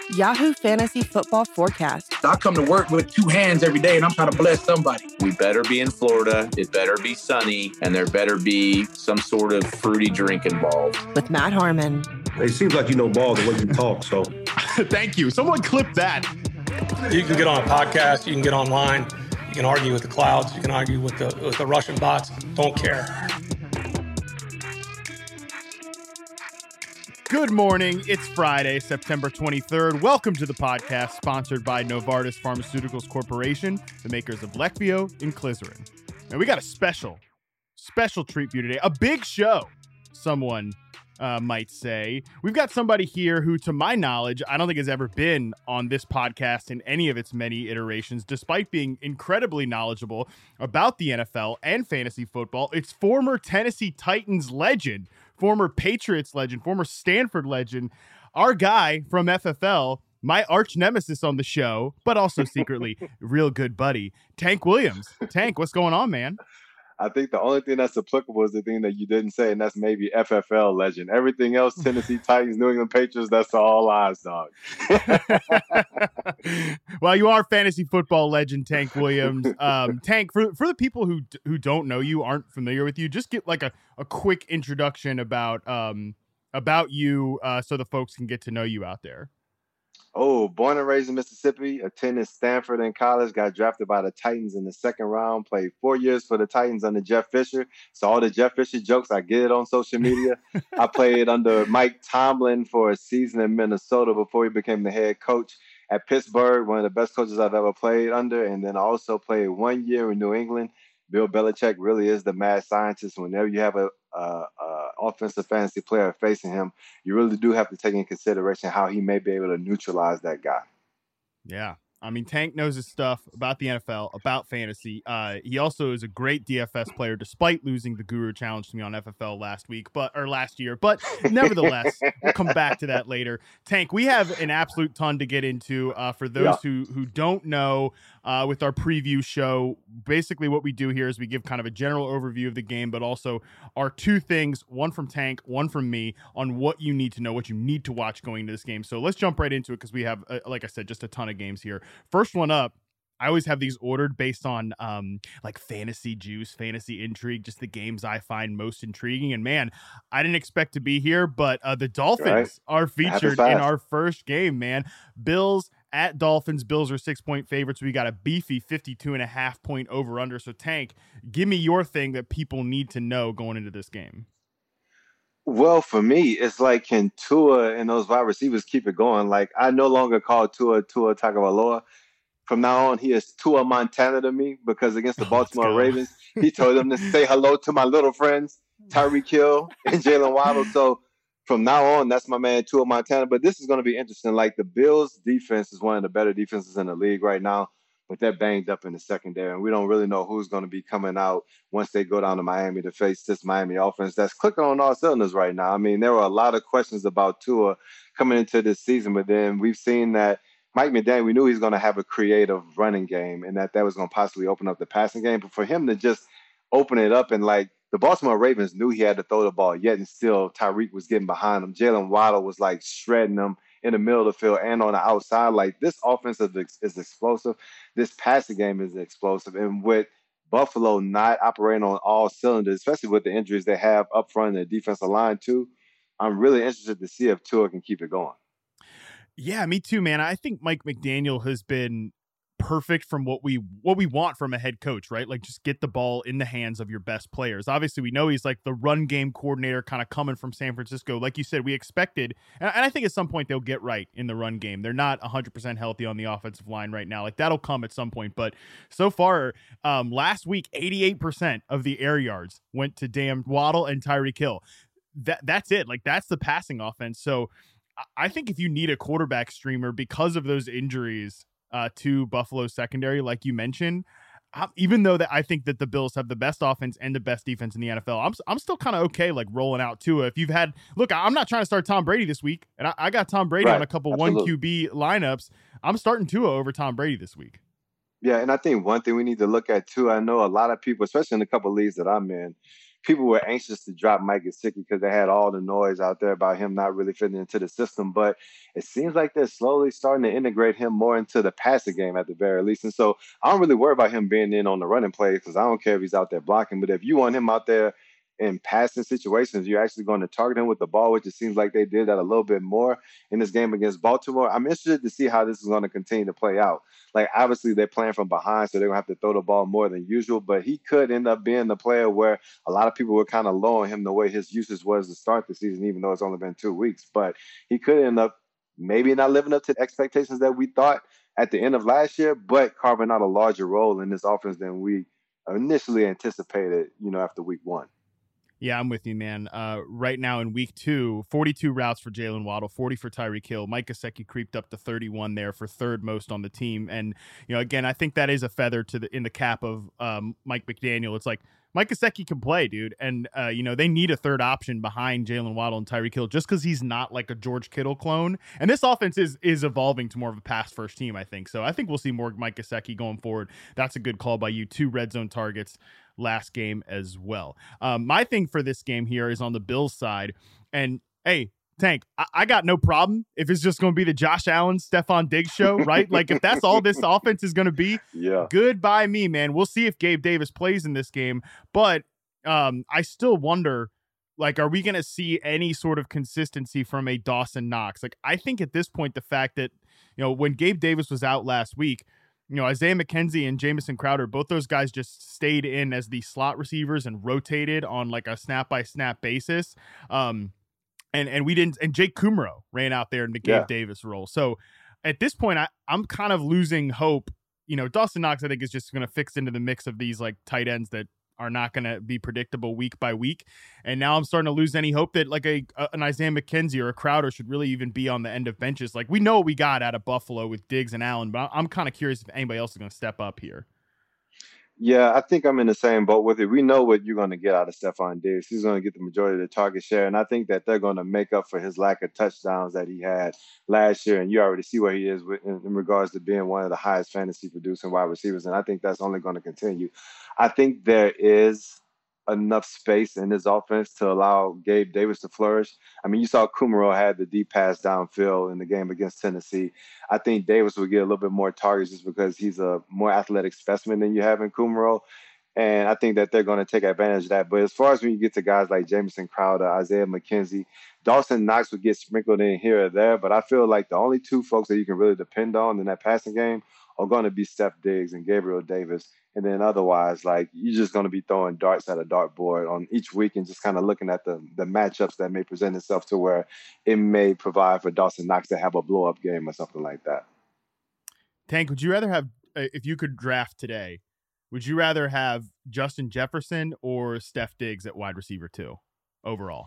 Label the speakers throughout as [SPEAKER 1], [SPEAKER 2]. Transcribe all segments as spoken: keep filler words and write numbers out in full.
[SPEAKER 1] Yahoo Fantasy Football Forecast.
[SPEAKER 2] I come to work with two hands every day, and I'm trying to bless somebody.
[SPEAKER 3] We better be in Florida, it better be sunny, and there better be some sort of fruity drink involved.
[SPEAKER 1] With Matt Harmon.
[SPEAKER 4] It seems like you know ball the way you talk, so.
[SPEAKER 5] Thank you. Someone clip that.
[SPEAKER 6] You can get on a podcast, you can get online, you can argue with the clouds, you can argue with the with the Russian bots. Don't care.
[SPEAKER 5] Good morning. It's Friday, September twenty-third. Welcome to the podcast sponsored by Novartis Pharmaceuticals Corporation, the makers of Leqvio and Inclisiran. And we got a special, special treat for you today. A big show, someone uh, might say. We've got somebody here who, to my knowledge, I don't think has ever been on this podcast in any of its many iterations, despite being incredibly knowledgeable about the N F L and fantasy football. It's former Tennessee Titans legend, former Patriots legend, former Stanford legend, our guy from F F L, my arch nemesis on the show, but also secretly real good buddy, Tank Williams. Tank, what's going on, man?
[SPEAKER 7] I think the only thing that's applicable is the thing that you didn't say, and that's maybe F F L legend. Everything else, Tennessee Titans, New England Patriots, that's all lies, dog.
[SPEAKER 5] Well, you are fantasy football legend, Tank Williams. Um, Tank, for for the people who who don't know you, aren't familiar with you, just get like a, a quick introduction about um about you, uh, so the folks can get to know you out there.
[SPEAKER 7] Oh, born and raised in Mississippi, attended Stanford in college, got drafted by the Titans in the second round, played four years for the Titans under Jeff Fisher. So all the Jeff Fisher jokes, I get it on social media. I played under Mike Tomlin for a season in Minnesota before he became the head coach at Pittsburgh, one of the best coaches I've ever played under. And then I also played one year in New England. Bill Belichick really is the mad scientist. Whenever you have a, a, a offensive fantasy player facing him, you really do have to take in consideration how he may be able to neutralize that guy.
[SPEAKER 5] Yeah. I mean, Tank knows his stuff about the N F L, about fantasy. Uh, he also is a great D F S player, despite losing the Guru Challenge to me on F F L last week, but or last year. But nevertheless, we'll come back to that later. Tank, we have an absolute ton to get into. Uh, for those yeah. who who don't know, uh, with our preview show, basically what we do here is we give kind of a general overview of the game, but also our two things, one from Tank, one from me, on what you need to know, what you need to watch going into this game. So let's jump right into it because we have, uh, like I said, just a ton of games here. First one up, I always have these ordered based on um, like fantasy juice, fantasy intrigue, just the games I find most intriguing. And man, I didn't expect to be here, but uh, the Dolphins right. are featured in our first game, man. Bills at Dolphins. Bills are six point favorites. We got a beefy fifty-two and a half point over under. So Tank, give me your thing that people need to know going into this game.
[SPEAKER 7] Well, for me, it's like, can Tua and those wide receivers keep it going? Like, I no longer call Tua Tua Tagovailoa. From now on, he is Tua Montana to me because against the Baltimore Ravens, he told them to say hello to my little friends, Tyreek Hill and Jalen Waddle. So from now on, that's my man, Tua Montana. But this is going to be interesting. Like, the Bills' defense is one of the better defenses in the league right now, but they're banged up in the secondary, and we don't really know who's going to be coming out once they go down to Miami to face this Miami offense that's clicking on all cylinders right now. I mean, there were a lot of questions about Tua coming into this season, but then we've seen that Mike McDaniel, we knew he was going to have a creative running game and that that was going to possibly open up the passing game. But for him to just open it up and, like, the Baltimore Ravens knew he had to throw the ball, yet and still Tyreek was getting behind him. Jalen Waddle was, like, shredding them in the middle of the field and on the outside. Like, this offense is, is explosive. This passing game is explosive. And with Buffalo not operating on all cylinders, especially with the injuries they have up front in the defensive line too, I'm really interested to see if Tua can keep it going.
[SPEAKER 5] Yeah, me too, man. I think Mike McDaniel has been perfect from what we what we want from a head coach, right? Like, just get the ball in the hands of your best players. Obviously, we know he's like the run game coordinator kind of coming from San Francisco. Like you said, we expected, and I think at some point they'll get right in the run game. They're not one hundred percent healthy on the offensive line right now. Like, that'll come at some point. But so far, um, last week, eighty-eight percent of the air yards went to damn Waddle and Tyreek Hill. That That's it. Like, that's the passing offense. So I think if you need a quarterback streamer because of those injuries uh, to Buffalo's secondary, like you mentioned, uh, even though that I think that the Bills have the best offense and the best defense in the N F L, I'm I'm still kind of okay like rolling out Tua. If you've had, look, I'm not trying to start Tom Brady this week, and I, I got Tom Brady right. on a couple Absolutely. one Q B lineups. I'm starting Tua over Tom Brady this week.
[SPEAKER 7] Yeah, and I think one thing we need to look at too, I know a lot of people, especially in a couple of leagues that I'm in, people were anxious to drop Mike Gesicki because they had all the noise out there about him not really fitting into the system. But it seems like they're slowly starting to integrate him more into the passing game at the very least. And so I don't really worry about him being in on the running play because I don't care if he's out there blocking. But if you want him out there in passing situations, you're actually going to target him with the ball, which it seems like they did that a little bit more in this game against Baltimore. I'm interested to see how this is going to continue to play out. Like, obviously, they're playing from behind, so they're going to have to throw the ball more than usual, but he could end up being the player where a lot of people were kind of low on him the way his usage was to start the season, even though it's only been two weeks. But he could end up maybe not living up to the expectations that we thought at the end of last year, but carving out a larger role in this offense than we initially anticipated, you know, after week one.
[SPEAKER 5] Yeah, I'm with you, man. Uh, right now in week two, forty-two routes for Jalen Waddle, forty for Tyreek Hill. Mike Gesicki creeped up to thirty-one there for third most on the team. And, you know, again, I think that is a feather to the in the cap of um, Mike McDaniel. It's like Mike Gesicki can play, dude. And, uh, you know, they need a third option behind Jalen Waddle and Tyreek Hill just because he's not like a George Kittle clone. And this offense is is evolving to more of a pass first team, I think. So I think we'll see more Mike Gesicki going forward. That's a good call by you. Two red zone targets last game as well. Um, my thing for this game here is on the Bills side. And, hey, Tank, I, I got no problem if it's just going to be the Josh Allen, Stephon Diggs show, right? Like, if that's all this offense is going to be,
[SPEAKER 7] yeah,
[SPEAKER 5] good by me, man. We'll see if Gabe Davis plays in this game. But um, I still wonder, like, are we going to see any sort of consistency from a Dawson Knox? Like, I think at this point, the fact that, you know, when Gabe Davis was out last week, you know, Isaiah McKenzie and Jamison Crowder, both those guys just stayed in as the slot receivers and rotated on like a snap by snap basis. Um, and, and we didn't, and Jake Kumro ran out there in the Gabe
[SPEAKER 7] yeah.
[SPEAKER 5] Davis role. So at this point, I, I'm kind of losing hope. You know, Dawson Knox, I think, is just going to fix into the mix of these like tight ends that are not going to be predictable week by week. And now I'm starting to lose any hope that like a, a an Isaiah McKenzie or a Crowder should really even be on the end of benches. Like, we know what we got out of Buffalo with Diggs and Allen, but I'm kind of curious if anybody else is going to step up here.
[SPEAKER 7] Yeah, I think I'm in the same boat with it. We know what you're going to get out of Stephon Diggs. He's going to get the majority of the target share, and I think that they're going to make up for his lack of touchdowns that he had last year. And you already see where he is with, in, in regards to being one of the highest fantasy producing wide receivers, and I think that's only going to continue. I think there is enough space in his offense to allow Gabe Davis to flourish. I mean, you saw Kumaro had the deep pass downfield in the game against Tennessee. I think Davis will get a little bit more targets just because he's a more athletic specimen than you have in Kumaro. And I think that they're going to take advantage of that. But as far as when you get to guys like Jamison Crowder, Isaiah McKenzie, Dawson Knox would get sprinkled in here or there. But I feel like the only two folks that you can really depend on in that passing game are going to be Steph Diggs and Gabriel Davis. And then otherwise, like, you're just going to be throwing darts at a dartboard on each week and just kind of looking at the the matchups that may present itself to where it may provide for Dawson Knox to have a blow-up game or something like that.
[SPEAKER 5] Tank, would you rather have, if you could draft today, would you rather have Justin Jefferson or Steph Diggs at wide receiver two overall?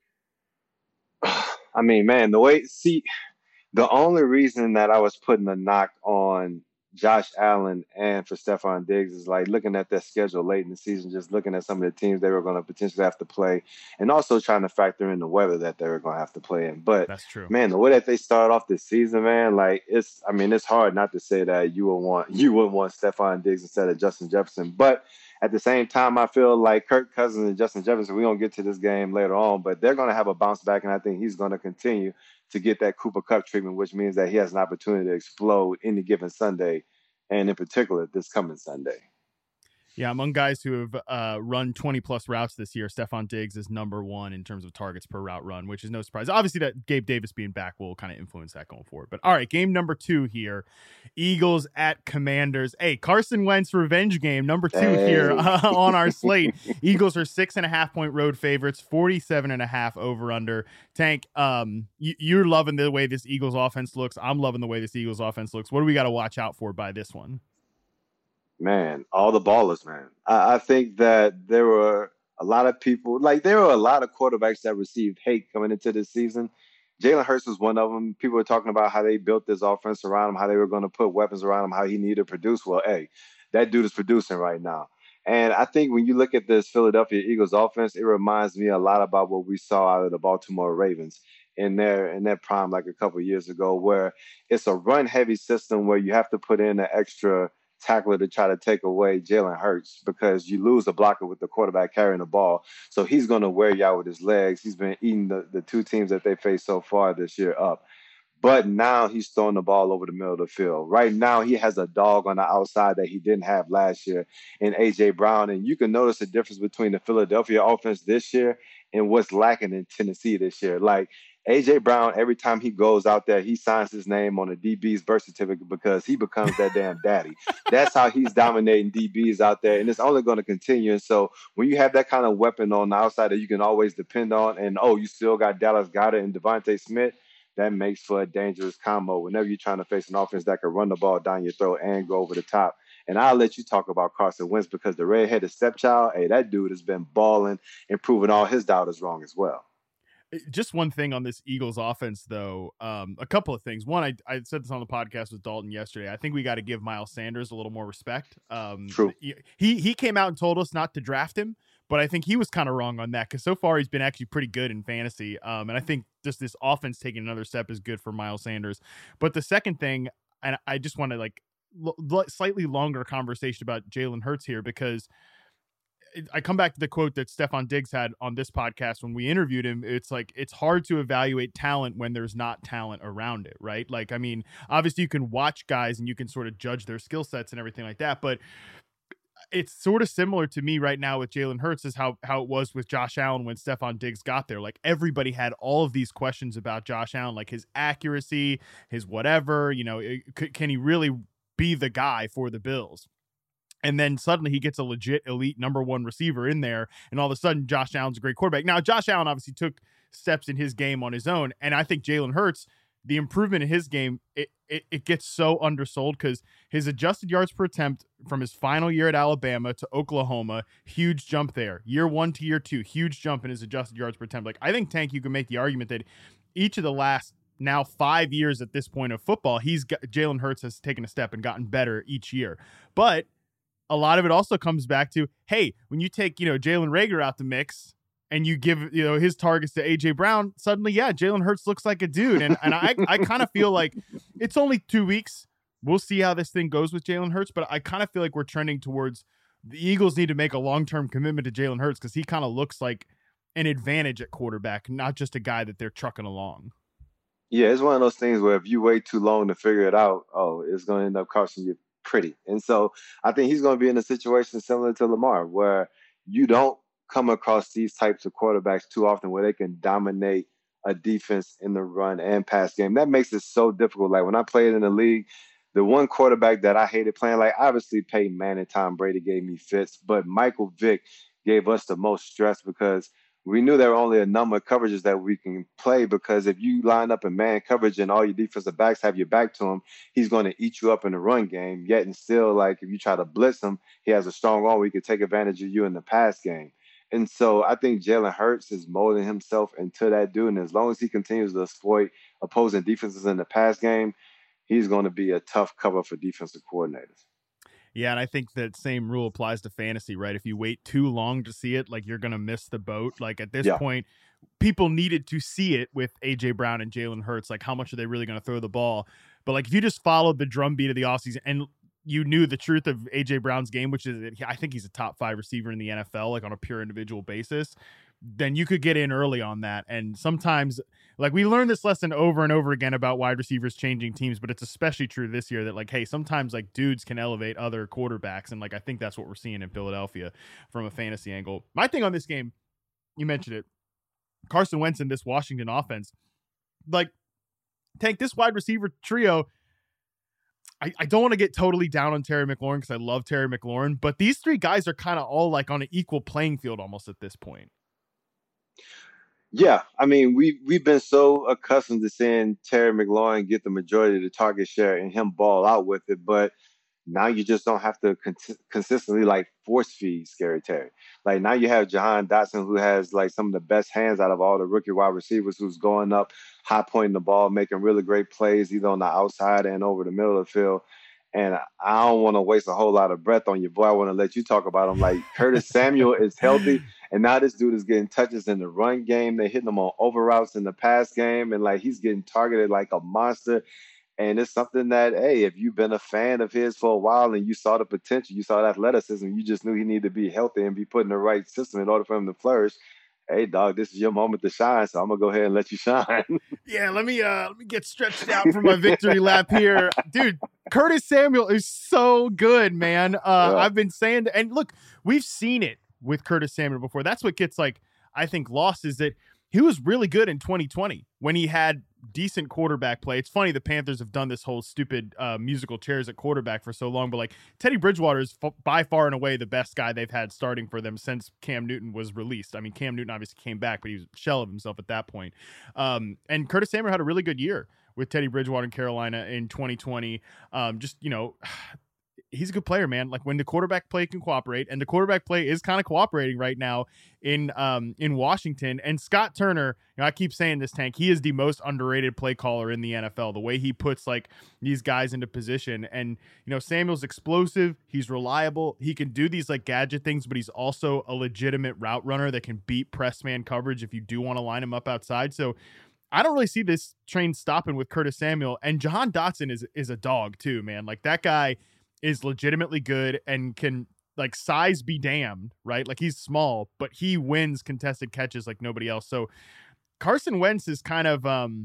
[SPEAKER 7] I mean, man, the way, see, the only reason that I was putting a knock on Josh Allen and for Stephon Diggs is like looking at their schedule late in the season, just looking at some of the teams they were going to potentially have to play, and also trying to factor in the weather that they were going to have to play in. But
[SPEAKER 5] that's true,
[SPEAKER 7] man, the way that they start off this season, man, like it's, I mean, it's hard not to say that you would want, you would want Stephon Diggs instead of Justin Jefferson. But at the same time, I feel like Kirk Cousins and Justin Jefferson, we're going to get to this game later on, but they're going to have a bounce back, and I think he's going to continue to get that Cooper Kupp treatment, which means that he has an opportunity to explode any given Sunday, and in particular this coming Sunday.
[SPEAKER 5] Yeah, among guys who have uh, run twenty-plus routes this year, Stephon Diggs is number one in terms of targets per route run, which is no surprise. Obviously, that Gabe Davis being back will kind of influence that going forward. But all right, game number two here, Eagles at Commanders. Hey, Carson Wentz revenge game, number two hey. here uh, on our slate. Eagles are six and a half point road favorites, forty-seven and a half over under. Tank, um, you, you're loving the way this Eagles offense looks. I'm loving the way this Eagles offense looks. What do we got to watch out for by this one?
[SPEAKER 7] Man, all the ballers, man. I, I think that there were a lot of people, like there were a lot of quarterbacks that received hate coming into this season. Jalen Hurts was one of them. People were talking about how they built this offense around him, how they were going to put weapons around him, how he needed to produce. Well, hey, that dude is producing right now. And I think when you look at this Philadelphia Eagles offense, it reminds me a lot about what we saw out of the Baltimore Ravens in their in their prime like a couple of years ago, where it's a run-heavy system where you have to put in an extra tackler to try to take away Jalen Hurts because you lose a blocker with the quarterback carrying the ball. So he's going to wear you out with his legs. He's been eating the, the two teams that they faced so far this year up. But now he's throwing the ball over the middle of the field. Right now, he has a dog on the outside that he didn't have last year in A J. Brown. And you can notice the difference between the Philadelphia offense this year and what's lacking in Tennessee this year. Like, A J. Brown, every time he goes out there, he signs his name on a D B's birth certificate because he becomes that damn daddy. That's how he's dominating D Bs out there, and it's only going to continue. And so when you have that kind of weapon on the outside that you can always depend on, and, oh, you still got Dallas Goedert and Devontae Smith, that makes for a dangerous combo whenever you're trying to face an offense that can run the ball down your throat and go over the top. And I'll let you talk about Carson Wentz because the redheaded stepchild, hey, that dude has been balling and proving all his doubters wrong as well.
[SPEAKER 5] Just one thing on this Eagles offense, though. Um, a couple of things. One, I, I said this on the podcast with Dalton yesterday. I think we got to give Miles Sanders a little more respect. Um,
[SPEAKER 7] True.
[SPEAKER 5] He he came out and told us not to draft him, but I think he was kind of wrong on that because so far he's been actually pretty good in fantasy. Um, and I think just this offense taking another step is good for Miles Sanders. But the second thing, and I just want to like l- slightly longer conversation about Jalen Hurts here because I come back to the quote that Stefon Diggs had on this podcast when we interviewed him. It's like, it's hard to evaluate talent when there's not talent around it, right? Like, I mean, obviously you can watch guys and you can sort of judge their skill sets and everything like that, but it's sort of similar to me right now with Jalen Hurts is how, how it was with Josh Allen when Stefon Diggs got there. Like, everybody had all of these questions about Josh Allen, like his accuracy, his whatever, you know, it, can he really be the guy for the Bills? And then suddenly he gets a legit elite number one receiver in there. And all of a sudden, Josh Allen's a great quarterback. Now, Josh Allen obviously took steps in his game on his own. And I think Jalen Hurts, the improvement in his game, it, it, it gets so undersold because his adjusted yards per attempt from his final year at Alabama to Oklahoma, huge jump there. Year one to year two, huge jump in his adjusted yards per attempt. Like, I think, Tank, you can make the argument that each of the last now five years at this point of football, he's got, Jalen Hurts has taken a step and gotten better each year. But a lot of it also comes back to, hey, when you take, you know, Jalen Reagor out the mix and you give, you know, his targets to A J. Brown, suddenly, yeah, Jalen Hurts looks like a dude. And and I, I kind of feel like it's only two weeks. We'll see how this thing goes with Jalen Hurts, but I kind of feel like we're trending towards the Eagles need to make a long-term commitment to Jalen Hurts because he kind of looks like an advantage at quarterback, not just a guy that they're trucking along.
[SPEAKER 7] Yeah, it's one of those things where if you wait too long to figure it out, oh, it's going to end up costing you pretty. And so I think he's going to be in a situation similar to Lamar where you don't come across these types of quarterbacks too often where they can dominate a defense in the run and pass game. That makes it so difficult. Like when I played in the league, the one quarterback that I hated playing, like obviously Peyton Manning, Tom Brady gave me fits, but Michael Vick gave us the most stress because we knew there were only a number of coverages that we can play because if you line up in man coverage and all your defensive backs have your back to him, he's going to eat you up in the run game. Yet and still, like if you try to blitz him, he has a strong arm where he could take advantage of you in the pass game. And so I think Jalen Hurts is molding himself into that dude. And as long as he continues to exploit opposing defenses in the pass game, he's going to be a tough cover for defensive coordinators.
[SPEAKER 5] Yeah, and I think that same rule applies to fantasy, right? If you wait too long to see it, like you're going to miss the boat. Like at this yeah. point, people needed to see it with A J. Brown and Jalen Hurts. Like how much are they really going to throw the ball? But like if you just followed the drumbeat of the offseason and you knew the truth of A J. Brown's game, which is I think he's a top five receiver in the N F L, like on a pure individual basis, then you could get in early on that. And sometimes, like we learned this lesson over and over again about wide receivers changing teams, but it's especially true this year that like, hey, sometimes like dudes can elevate other quarterbacks. And like, I think that's what we're seeing in Philadelphia from a fantasy angle. My thing on this game, you mentioned it, Carson Wentz in this Washington offense, like Tank, this wide receiver trio, I, I don't want to get totally down on Terry McLaurin because I love Terry McLaurin, but these three guys are kind of all like on an equal playing field almost at this point.
[SPEAKER 7] Yeah, I mean, we, we've been so accustomed to seeing Terry McLaurin get the majority of the target share and him ball out with it, but now you just don't have to con- consistently, like, force feed Scary Terry. Like, now you have Jahan Dotson, who has, like, some of the best hands out of all the rookie wide receivers, who's going up, high-pointing the ball, making really great plays, either on the outside and over the middle of the field. And I don't want to waste a whole lot of breath on your boy. I want to let you talk about him. Like, Curtis Samuel is healthy, and now this dude is getting touches in the run game. They're hitting him on over routes in the pass game, and, like, he's getting targeted like a monster. And it's something that, hey, if you've been a fan of his for a while and you saw the potential, you saw the athleticism, you just knew he needed to be healthy and be put in the right system in order for him to flourish. Hey, dog, this is your moment to shine, so I'm gonna go ahead and let you shine.
[SPEAKER 5] Yeah, let me uh let me get stretched out for my victory lap here. Dude, Curtis Samuel is so good, man. Uh yeah. I've been saying, and look, we've seen it with Curtis Samuel before. That's what gets, like, I think, lost, is that he was really good in twenty twenty when he had decent quarterback play. It's funny, the Panthers have done this whole stupid uh, musical chairs at quarterback for so long, but like Teddy Bridgewater is f- by far and away the best guy they've had starting for them since Cam Newton was released. I mean, Cam Newton obviously came back, but he was a shell of himself at that point. Um, and Curtis Samuel had a really good year with Teddy Bridgewater in Carolina in twenty twenty. Um, just, you know, he's a good player, man. Like, when the quarterback play can cooperate, and the quarterback play is kind of cooperating right now in um in Washington. And Scott Turner, you know, I keep saying this, Tank, he is the most underrated play caller in the N F L. The way he puts, like, these guys into position. And, you know, Samuel's explosive, he's reliable, he can do these like gadget things, but he's also a legitimate route runner that can beat press man coverage if you do want to line him up outside. So I don't really see this train stopping with Curtis Samuel. And Jahan Dotson is is a dog too, man. Like, that guy is legitimately good and can, like, size be damned, right? Like, he's small, but he wins contested catches like nobody else. So Carson Wentz is kind of um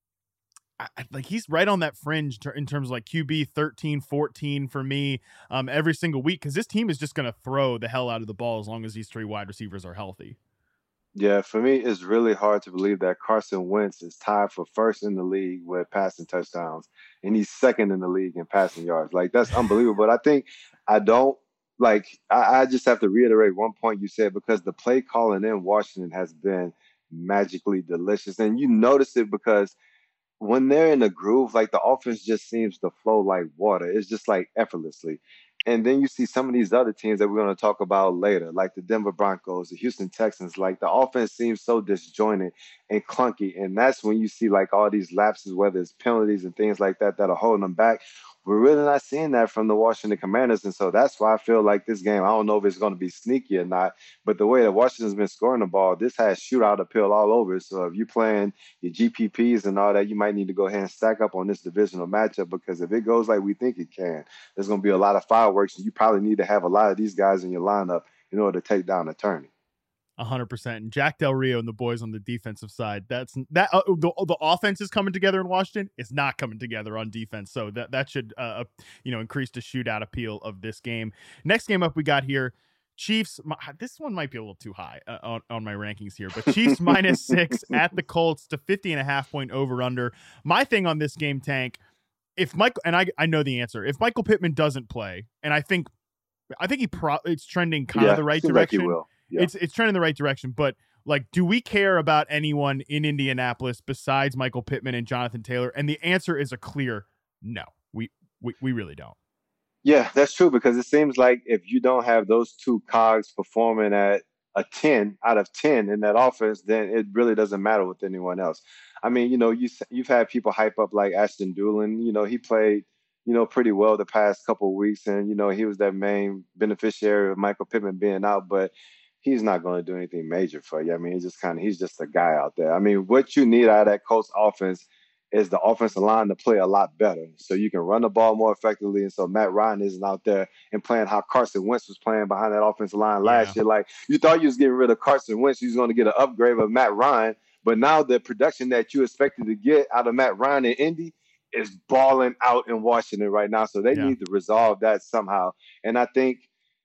[SPEAKER 5] I, like, he's right on that fringe ter- in terms of like Q B thirteen, fourteen for me um every single week, because this team is just going to throw the hell out of the ball as long as these three wide receivers are healthy.
[SPEAKER 7] Yeah, for me, it's really hard to believe that Carson Wentz is tied for first in the league with passing touchdowns, and he's second in the league in passing yards. Like, that's unbelievable. But I think I don't like. I, I just have to reiterate one point you said, because the play calling in Washington has been magically delicious, and you notice it because when they're in a groove, like, the offense just seems to flow like water. It's just like effortlessly. And then you see some of these other teams that we're going to talk about later, like the Denver Broncos, the Houston Texans. Like, the offense seems so disjointed and clunky. And that's when you see, like, all these lapses, whether it's penalties and things like that, that are holding them back. We're really not seeing that from the Washington Commanders. And so that's why I feel like this game, I don't know if it's going to be sneaky or not, but the way that Washington's been scoring the ball, this has shootout appeal all over. So if you're playing your G P Ps and all that, you might need to go ahead and stack up on this divisional matchup, because if it goes like we think it can, there's going to be a lot of fireworks, and you probably need to have a lot of these guys in your lineup in order to take down attorney.
[SPEAKER 5] A hundred percent. And Jack Del Rio and the boys on the defensive side, that's that uh, the, the offense is coming together in Washington. It's not coming together on defense. So that, that should, uh, you know, increase the shootout appeal of this game. Next game up we got here, Chiefs. My, this one might be a little too high uh, on, on my rankings here, but Chiefs minus six at the Colts to fifty and a half point over under. My thing on this game, Tank, if Michael, and I, I know the answer, if Michael Pittman doesn't play, and I think, I think he pro it's trending kind
[SPEAKER 7] yeah,
[SPEAKER 5] of the right
[SPEAKER 7] seems
[SPEAKER 5] direction.
[SPEAKER 7] Like he will. Yeah.
[SPEAKER 5] It's it's trending in the right direction, but, like, do we care about anyone in Indianapolis besides Michael Pittman and Jonathan Taylor? And the answer is a clear no. We we, we really don't.
[SPEAKER 7] Yeah, that's true, because it seems like if you don't have those two cogs performing at a ten out of ten in that offense, then it really doesn't matter with anyone else. I mean, you know, you you've had people hype up like Ashton Doolin. You know, he played, you know, pretty well the past couple of weeks, and, you know, he was that main beneficiary of Michael Pittman being out, but he's not going to do anything major for you. I mean, he's just kind of, he's just a guy out there. I mean, what you need out of that Colts offense is the offensive line to play a lot better, so you can run the ball more effectively. And so Matt Ryan isn't out there and playing how Carson Wentz was playing behind that offensive line last
[SPEAKER 5] Yeah.
[SPEAKER 7] year. Like, you thought you was getting rid of Carson Wentz, you was going to get an upgrade of Matt Ryan, but now the production that you expected to get out of Matt Ryan in Indy is balling out in Washington right now. So they
[SPEAKER 5] Yeah.
[SPEAKER 7] need to resolve that somehow. And I think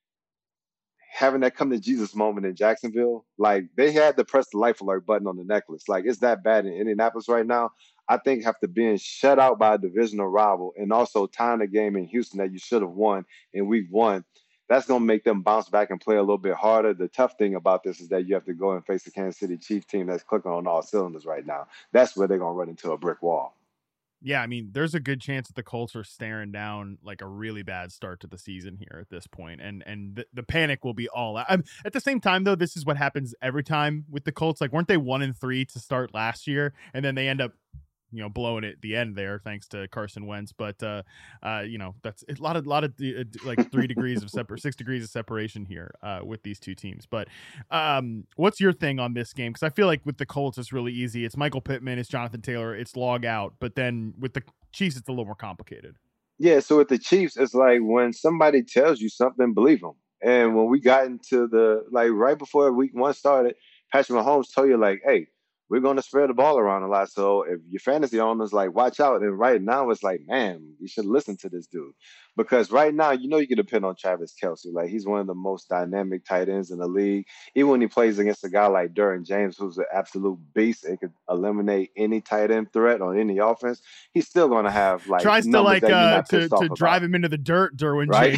[SPEAKER 7] having that come to Jesus moment in Jacksonville, like, they had to press the life alert button on the necklace. Like, it's that bad in Indianapolis right now. I think after being shut out by a divisional rival and also tying a game in Houston that you should have won in week one, that's going to make them bounce back and play a little bit harder. The tough thing about this is that you have to go and face the Kansas City Chiefs team that's clicking on all cylinders right now. That's where they're going to run into a brick wall.
[SPEAKER 5] Yeah, I mean, there's a good chance that the Colts are staring down, like, a really bad start to the season here at this point, and and the, the panic will be all out. I'm, at the same time, though, this is what happens every time with the Colts. Like, weren't they one and three to start last year, and then they end up you know, blowing it at the end there, thanks to Carson Wentz. But uh, uh, you know, that's a lot of lot of uh, like three degrees of separ- six degrees of separation here uh, with these two teams. But um, what's your thing on this game? Because I feel like with the Colts, it's really easy. It's Michael Pittman, it's Jonathan Taylor, it's log out. But then with the Chiefs, it's a little more complicated.
[SPEAKER 7] Yeah, so with the Chiefs, it's like when somebody tells you something, believe them. And when we got into the, like right before week one started, Patrick Mahomes told you like, hey, we're going to spread the ball around a lot. So if your fantasy owners like, watch out. And right now it's like, man, you should listen to this dude. Because right now, you know, you can depend on Travis Kelce. Like he's one of the most dynamic tight ends in the league. Even when he plays against a guy like Derwin James, who's an absolute beast and could eliminate any tight end threat on any offense, he's still going to have like
[SPEAKER 5] tries to like uh, to, to drive
[SPEAKER 7] about.
[SPEAKER 5] him into the dirt, Derwin
[SPEAKER 7] right?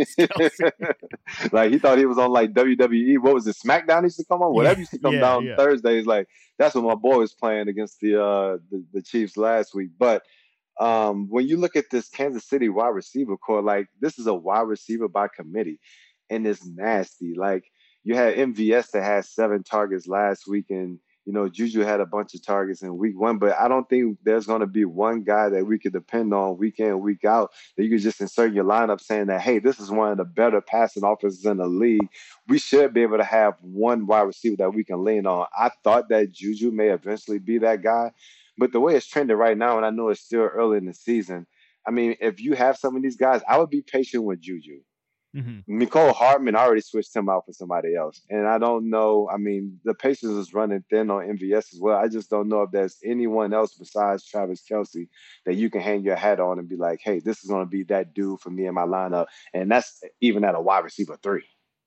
[SPEAKER 5] James.
[SPEAKER 7] Like he thought he was on like W W E. What was it? SmackDown used to come on. Whatever used to come
[SPEAKER 5] yeah,
[SPEAKER 7] down
[SPEAKER 5] yeah.
[SPEAKER 7] Thursdays. Like that's what my boy was playing against the uh the, the Chiefs last week. But um when you look at this Kansas City wide receiver core, like this is a wide receiver by committee, and it's nasty. Like you had M V S that had seven targets last week, and you know Juju had a bunch of targets in week one. But I don't think there's going to be one guy that we could depend on week in, week out that you could just insert in your lineup saying that, hey, this is one of the better passing offenses in the league. We should be able to have one wide receiver that we can lean on. I thought that Juju may eventually be that guy, but the way it's trending right now, and I know it's still early in the season, I mean, if you have some of these guys, I would be patient with Juju. Mm-hmm. Mecole Hardman already switched him out for somebody else. And I don't know. I mean, the patience is running thin on M V S as well. I just don't know if there's anyone else besides Travis Kelce that you can hang your hat on and be like, hey, this is going to be that dude for me in my lineup. And that's even at a wide receiver three.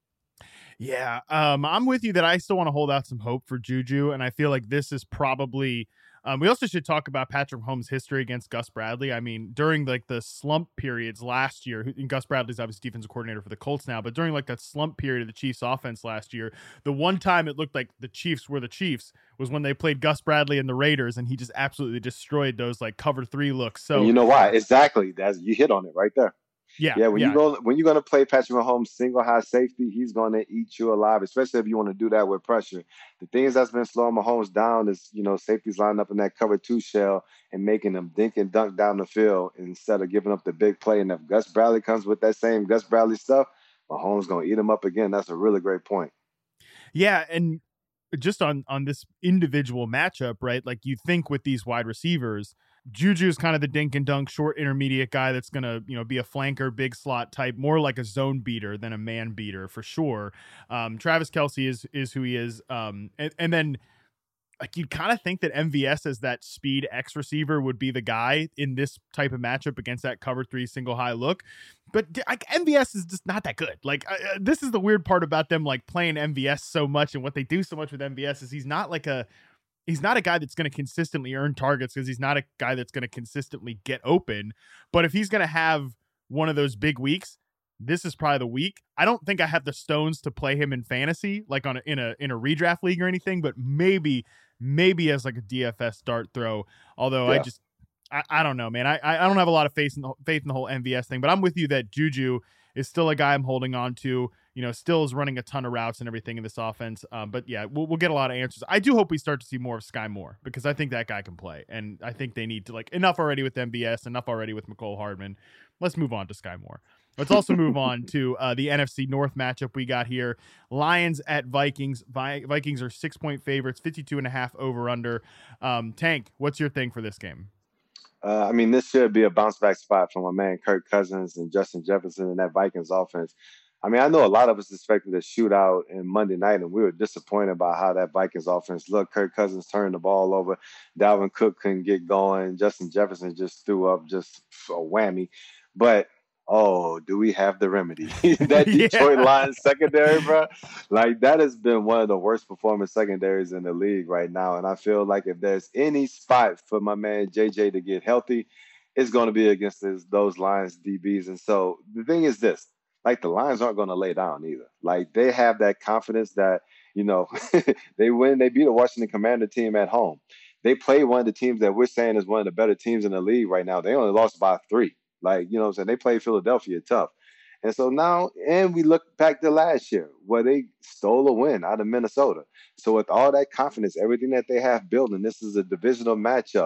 [SPEAKER 5] Yeah, um, I'm with you that I still want to hold out some hope for Juju. And I feel like this is probably Um, we also should talk about Patrick Mahomes' history against Gus Bradley. I mean, during like the slump periods last year, and Gus Bradley's obviously defensive coordinator for the Colts now, but during like that slump period of the Chiefs offense last year, the one time it looked like the Chiefs were the Chiefs was when they played Gus Bradley and the Raiders, and he just absolutely destroyed those like cover three looks. So
[SPEAKER 7] and you know why? Exactly. That's you hit on it right there.
[SPEAKER 5] Yeah,
[SPEAKER 7] yeah. When
[SPEAKER 5] yeah.
[SPEAKER 7] you go, when you're going to play Patrick Mahomes single high safety, he's going to eat you alive. Especially if you want to do that with pressure. The things that's been slowing Mahomes down is, you know, safeties lining up in that cover two shell and making them dink and dunk down the field instead of giving up the big play. And if Gus Bradley comes with that same Gus Bradley stuff, Mahomes going to eat him up again. That's a really great point.
[SPEAKER 5] Yeah, and just on on this individual matchup, right? Like you think with these wide receivers, Juju's kind of the dink and dunk short intermediate guy that's going to, you know, be a flanker, big slot type, more like a zone beater than a man beater for sure. Um, Travis Kelce is, is who he is. Um, and, and then like you'd kind of think that M V S as that speed X receiver would be the guy in this type of matchup against that cover three single high look. But like M V S is just not that good. Like uh, this is the weird part about them, like playing M V S so much, and what they do so much with M V S is he's not like a, He's not a guy that's going to consistently earn targets because he's not a guy that's going to consistently get open. But if he's going to have one of those big weeks, this is probably the week. I don't think I have the stones to play him in fantasy, like on a, in a in a redraft league or anything. But maybe maybe as like a D F S dart throw. Although yeah. I just I, I don't know, man. I I don't have a lot of faith in the faith in the whole M V S thing. But I'm with you that Juju is still a guy I'm holding on to. You know, still is running a ton of routes and everything in this offense. Um, but yeah, we'll, we'll get a lot of answers. I do hope we start to see more of Sky Moore because I think that guy can play. And I think they need to like enough already with M B S, enough already with Mecole Hardman. Let's move on to Sky Moore. Let's also move on to uh, the N F C North matchup we got here. Lions at Vikings. Vi- Vikings are six point favorites, fifty-two and a half over under. Um, Tank, what's your thing for this game?
[SPEAKER 7] Uh, I mean, this should be a bounce back spot for my man Kirk Cousins and Justin Jefferson and that Vikings offense. I mean, I know a lot of us expected a shootout in Monday night, and we were disappointed about how that Vikings offense looked. Kirk Cousins turned the ball over. Dalvin Cook couldn't get going. Justin Jefferson just threw up just a whammy. But, oh, do we have the remedy? That Detroit yeah. Lions secondary, bro, like that has been one of the worst performing secondaries in the league right now. And I feel like if there's any spot for my man J J to get healthy, it's going to be against this, those Lions D Bs. And so the thing is this. Like the Lions aren't going to lay down either. Like they have that confidence that, you know, they win, they beat a Washington Commander team at home. They play one of the teams that we're saying is one of the better teams in the league right now. They only lost by three. Like, you know what I'm saying? They played Philadelphia tough. And so now, and we look back to last year where they stole a win out of Minnesota. So with all that confidence, everything that they have built, and this is a divisional matchup,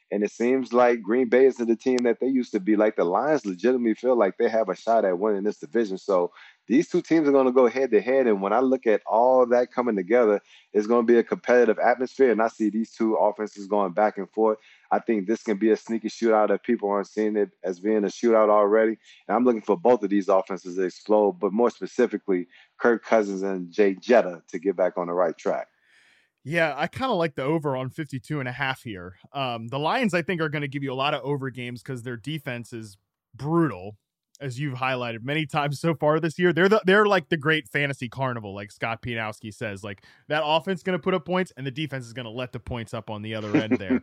[SPEAKER 7] And it seems like Green Bay isn't the team that they used to be. Like the Lions legitimately feel like they have a shot at winning this division. So these two teams are going to go head to head. And when I look at all that coming together, it's going to be a competitive atmosphere. And I see these two offenses going back and forth. I think this can be a sneaky shootout if people aren't seeing it as being a shootout already. And I'm looking for both of these offenses to explode, but more specifically, Kirk Cousins and Jay Jetta to get back on the right track.
[SPEAKER 5] Yeah, I kind of like the over on fifty-two and a half here. Um, the Lions, I think, are going to give you a lot of over games because their defense is brutal, as you've highlighted many times so far this year. They're the, they're like the great fantasy carnival, like Scott Pianowski says. Like that offense is going to put up points, and the defense is going to let the points up on the other end there.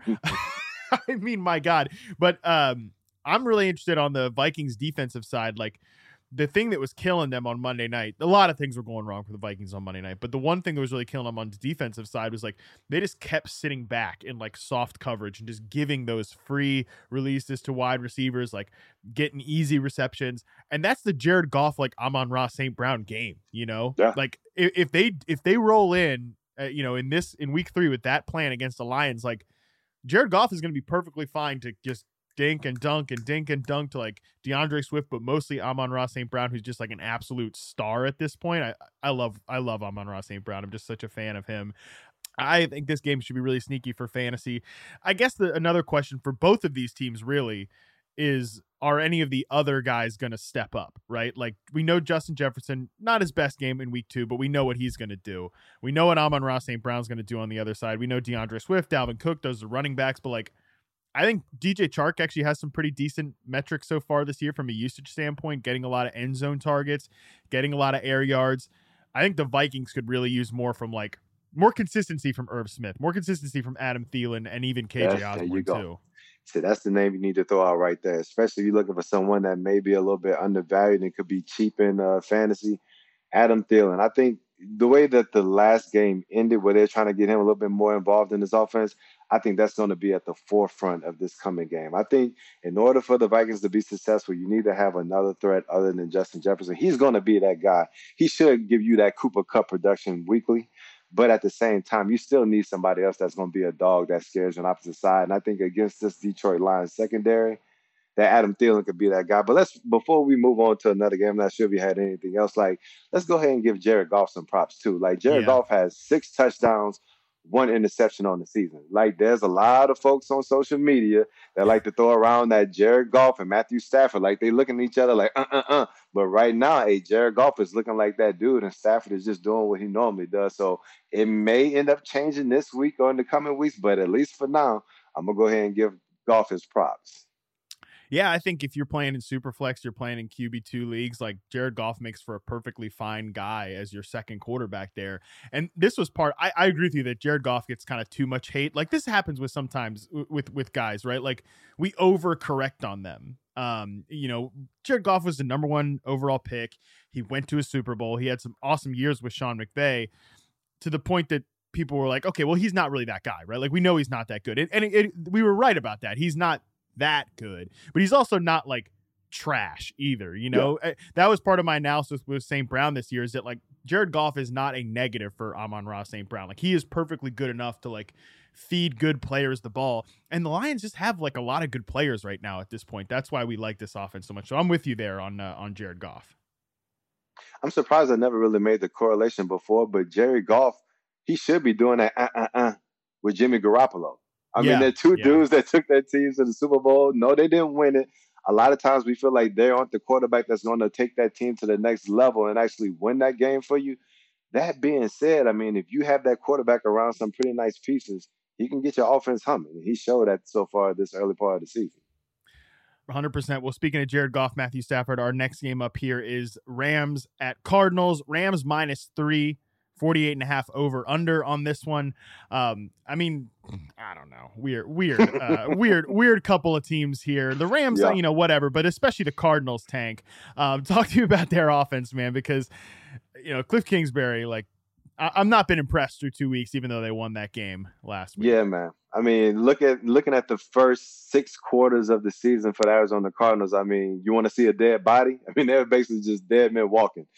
[SPEAKER 5] I mean, my God. But um, I'm really interested on the Vikings defensive side. Like the thing that was killing them on Monday night, a lot of things were going wrong for the Vikings on Monday night, but the one thing that was really killing them on the defensive side was like they just kept sitting back in like soft coverage and just giving those free releases to wide receivers, like getting easy receptions. And that's the Jared Goff, like Amon-Ra Saint Brown game, you know,
[SPEAKER 7] yeah.
[SPEAKER 5] like if, if they, if they roll in, uh, you know, in this, in week three with that plan against the Lions, like Jared Goff is going to be perfectly fine to just dink and dunk and dink and dunk to like DeAndre Swift, but mostly Amon-Ra Saint Brown, who's just like an absolute star at this point. I, I love I love Amon-Ra Saint Brown. I'm just such a fan of him. I think this game should be really sneaky for fantasy. I guess the another question for both of these teams really is, are any of the other guys going to step up, right? Like we know Justin Jefferson, not his best game in week two, but we know what he's going to do. We know what Amon-Ra Saint Brown's going to do on the other side. We know DeAndre Swift, Dalvin Cook, those are running backs, but like I think D J Chark actually has some pretty decent metrics so far this year from a usage standpoint, getting a lot of end zone targets, getting a lot of air yards. I think the Vikings could really use more from like more consistency from Irv Smith, more consistency from Adam Thielen, and even K J
[SPEAKER 7] yes,
[SPEAKER 5] Osborne too.
[SPEAKER 7] So that's the name you need to throw out right there, especially if you're looking for someone that may be a little bit undervalued and could be cheap in uh, fantasy. Adam Thielen. I think the way that the last game ended, where they're trying to get him a little bit more involved in his offense, I think that's going to be at the forefront of this coming game. I think in order for the Vikings to be successful, you need to have another threat other than Justin Jefferson. He's going to be that guy. He should give you that Cooper Kupp production weekly. But at the same time, you still need somebody else that's going to be a dog that scares you on the opposite side. And I think against this Detroit Lions secondary, that Adam Thielen could be that guy. But let's, before we move on to another game, I'm not sure if you had anything else. Like, let's go ahead and give Jared Goff some props too. Like, Jared
[SPEAKER 5] yeah.
[SPEAKER 7] Goff has six touchdowns, one interception on the season. Like, there's a lot of folks on social media that like to throw around that Jared Goff and Matthew Stafford. Like, they looking at each other like, uh, uh, uh. But right now, hey, Jared Goff is looking like that dude, and Stafford is just doing what he normally does. So it may end up changing this week or in the coming weeks, but at least for now, I'm going to go ahead and give Goff his props.
[SPEAKER 5] Yeah, I think if you're playing in Superflex, you're playing in Q B two leagues, like Jared Goff makes for a perfectly fine guy as your second quarterback there. And this was part, I, I agree with you that Jared Goff gets kind of too much hate. Like this happens with sometimes with, with guys, right? Like we overcorrect on them. Um, you know, Jared Goff was the number one overall pick. He went to a Super Bowl. He had some awesome years with Sean McVay, to the point that people were like, okay, well, he's not really that guy, right? Like we know he's not that good. And, and it, it, we were right about that. He's not that good, but he's also not like trash either, you know. Yeah. That was part of my analysis with Saint Brown this year, is that like Jared Goff is not a negative for Amon-Ra Saint Brown. Like he is perfectly good enough to like feed good players the ball, and the Lions just have like a lot of good players right now at this point. That's why we like this offense so much. So I'm with you there on uh, on Jared Goff.
[SPEAKER 7] I'm surprised I never really made the correlation before, but Jared Goff, he should be doing that uh, uh, uh, with Jimmy Garoppolo. I yeah, mean, they're two yeah. dudes that took their teams to the Super Bowl. No, they didn't win it. A lot of times we feel like they aren't the quarterback that's going to take that team to the next level and actually win that game for you. That being said, I mean, if you have that quarterback around some pretty nice pieces, he can get your offense humming. He showed that so far this early part of the season.
[SPEAKER 5] one hundred percent. Well, speaking of Jared Goff, Matthew Stafford, our next game up here is Rams at Cardinals. Rams minus three. forty-eight and a half over under on this one. Um, I mean, I don't know. Weird, weird, uh, weird, weird couple of teams here. The Rams, yeah. you know, whatever, but especially the Cardinals tank. Um, talk to you about their offense, man, because, you know, Cliff Kingsbury, like, I- I'm not been impressed through two weeks, even though they won that game last week.
[SPEAKER 7] Yeah, man. I mean, look at looking at the first six quarters of the season for the Arizona Cardinals. I mean, you want to see a dead body? I mean, they're basically just dead men walking.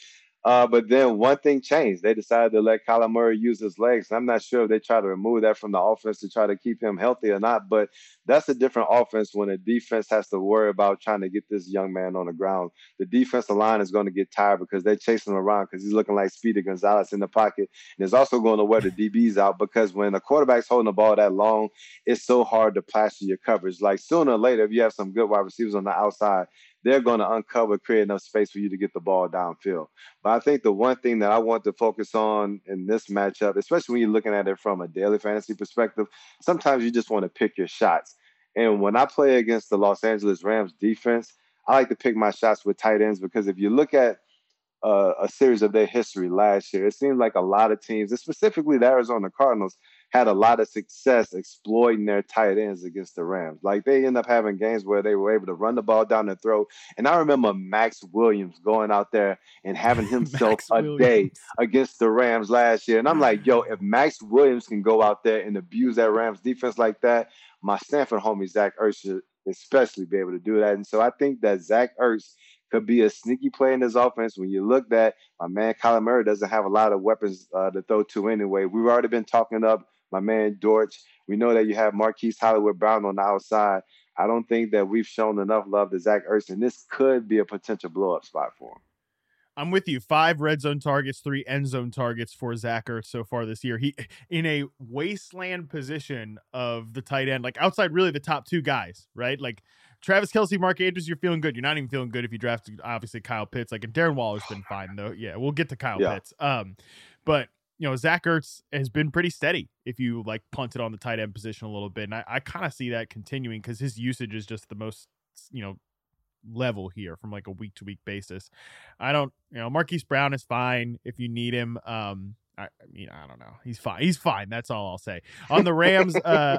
[SPEAKER 7] Uh, but then one thing changed. They decided to let Kyler Murray use his legs. I'm not sure if they try to remove that from the offense to try to keep him healthy or not, but that's a different offense when a defense has to worry about trying to get this young man on the ground. The defensive line is going to get tired because they're chasing him around because he's looking like Speedy Gonzalez in the pocket. And it's also going to wear the D Bs out because when a quarterback's holding the ball that long, it's so hard to plaster your coverage. Like sooner or later, if you have some good wide receivers on the outside, they're going to uncover, create enough space for you to get the ball downfield. But I think the one thing that I want to focus on in this matchup, especially when you're looking at it from a daily fantasy perspective, sometimes you just want to pick your shots. And when I play against the Los Angeles Rams defense, I like to pick my shots with tight ends because if you look at uh, a series of their history last year, it seemed like a lot of teams, and specifically the Arizona Cardinals, had a lot of success exploiting their tight ends against the Rams. Like they end up having games where they were able to run the ball down the throat. And I remember Max Williams going out there and having himself a Williams. day against the Rams last year. And I'm like, yo, if Max Williams can go out there and abuse that Rams defense like that, my Stanford homie Zach Ertz should especially be able to do that. And so I think that Zach Ertz could be a sneaky play in this offense. When you look at my man Kyler Murray doesn't have a lot of weapons uh, to throw to anyway. We've already been talking up my man Dortch. We know that you have Marquise Hollywood Brown on the outside. I don't think that we've shown enough love to Zach Ertz, and this could be a potential blow-up spot for him.
[SPEAKER 5] I'm with you. Five red zone targets, three end zone targets for Zach Ertz so far this year. He in a wasteland position of the tight end, like outside really the top two guys, right? Like Travis Kelce, Mark Andrews, you're feeling good. You're not even feeling good if you drafted obviously Kyle Pitts. Like and Darren Waller's been fine though. Yeah, we'll get to Kyle yeah. Pitts. Um, but you know, Zach Ertz has been pretty steady if you like punt it on the tight end position a little bit. And I, I kind of see that continuing because his usage is just the most, you know, level here from like a week to week basis. I don't, you know, Marquise Brown is fine if you need him. Um, I, I mean, I don't know. He's fine. He's fine. That's all I'll say. On the Rams, uh,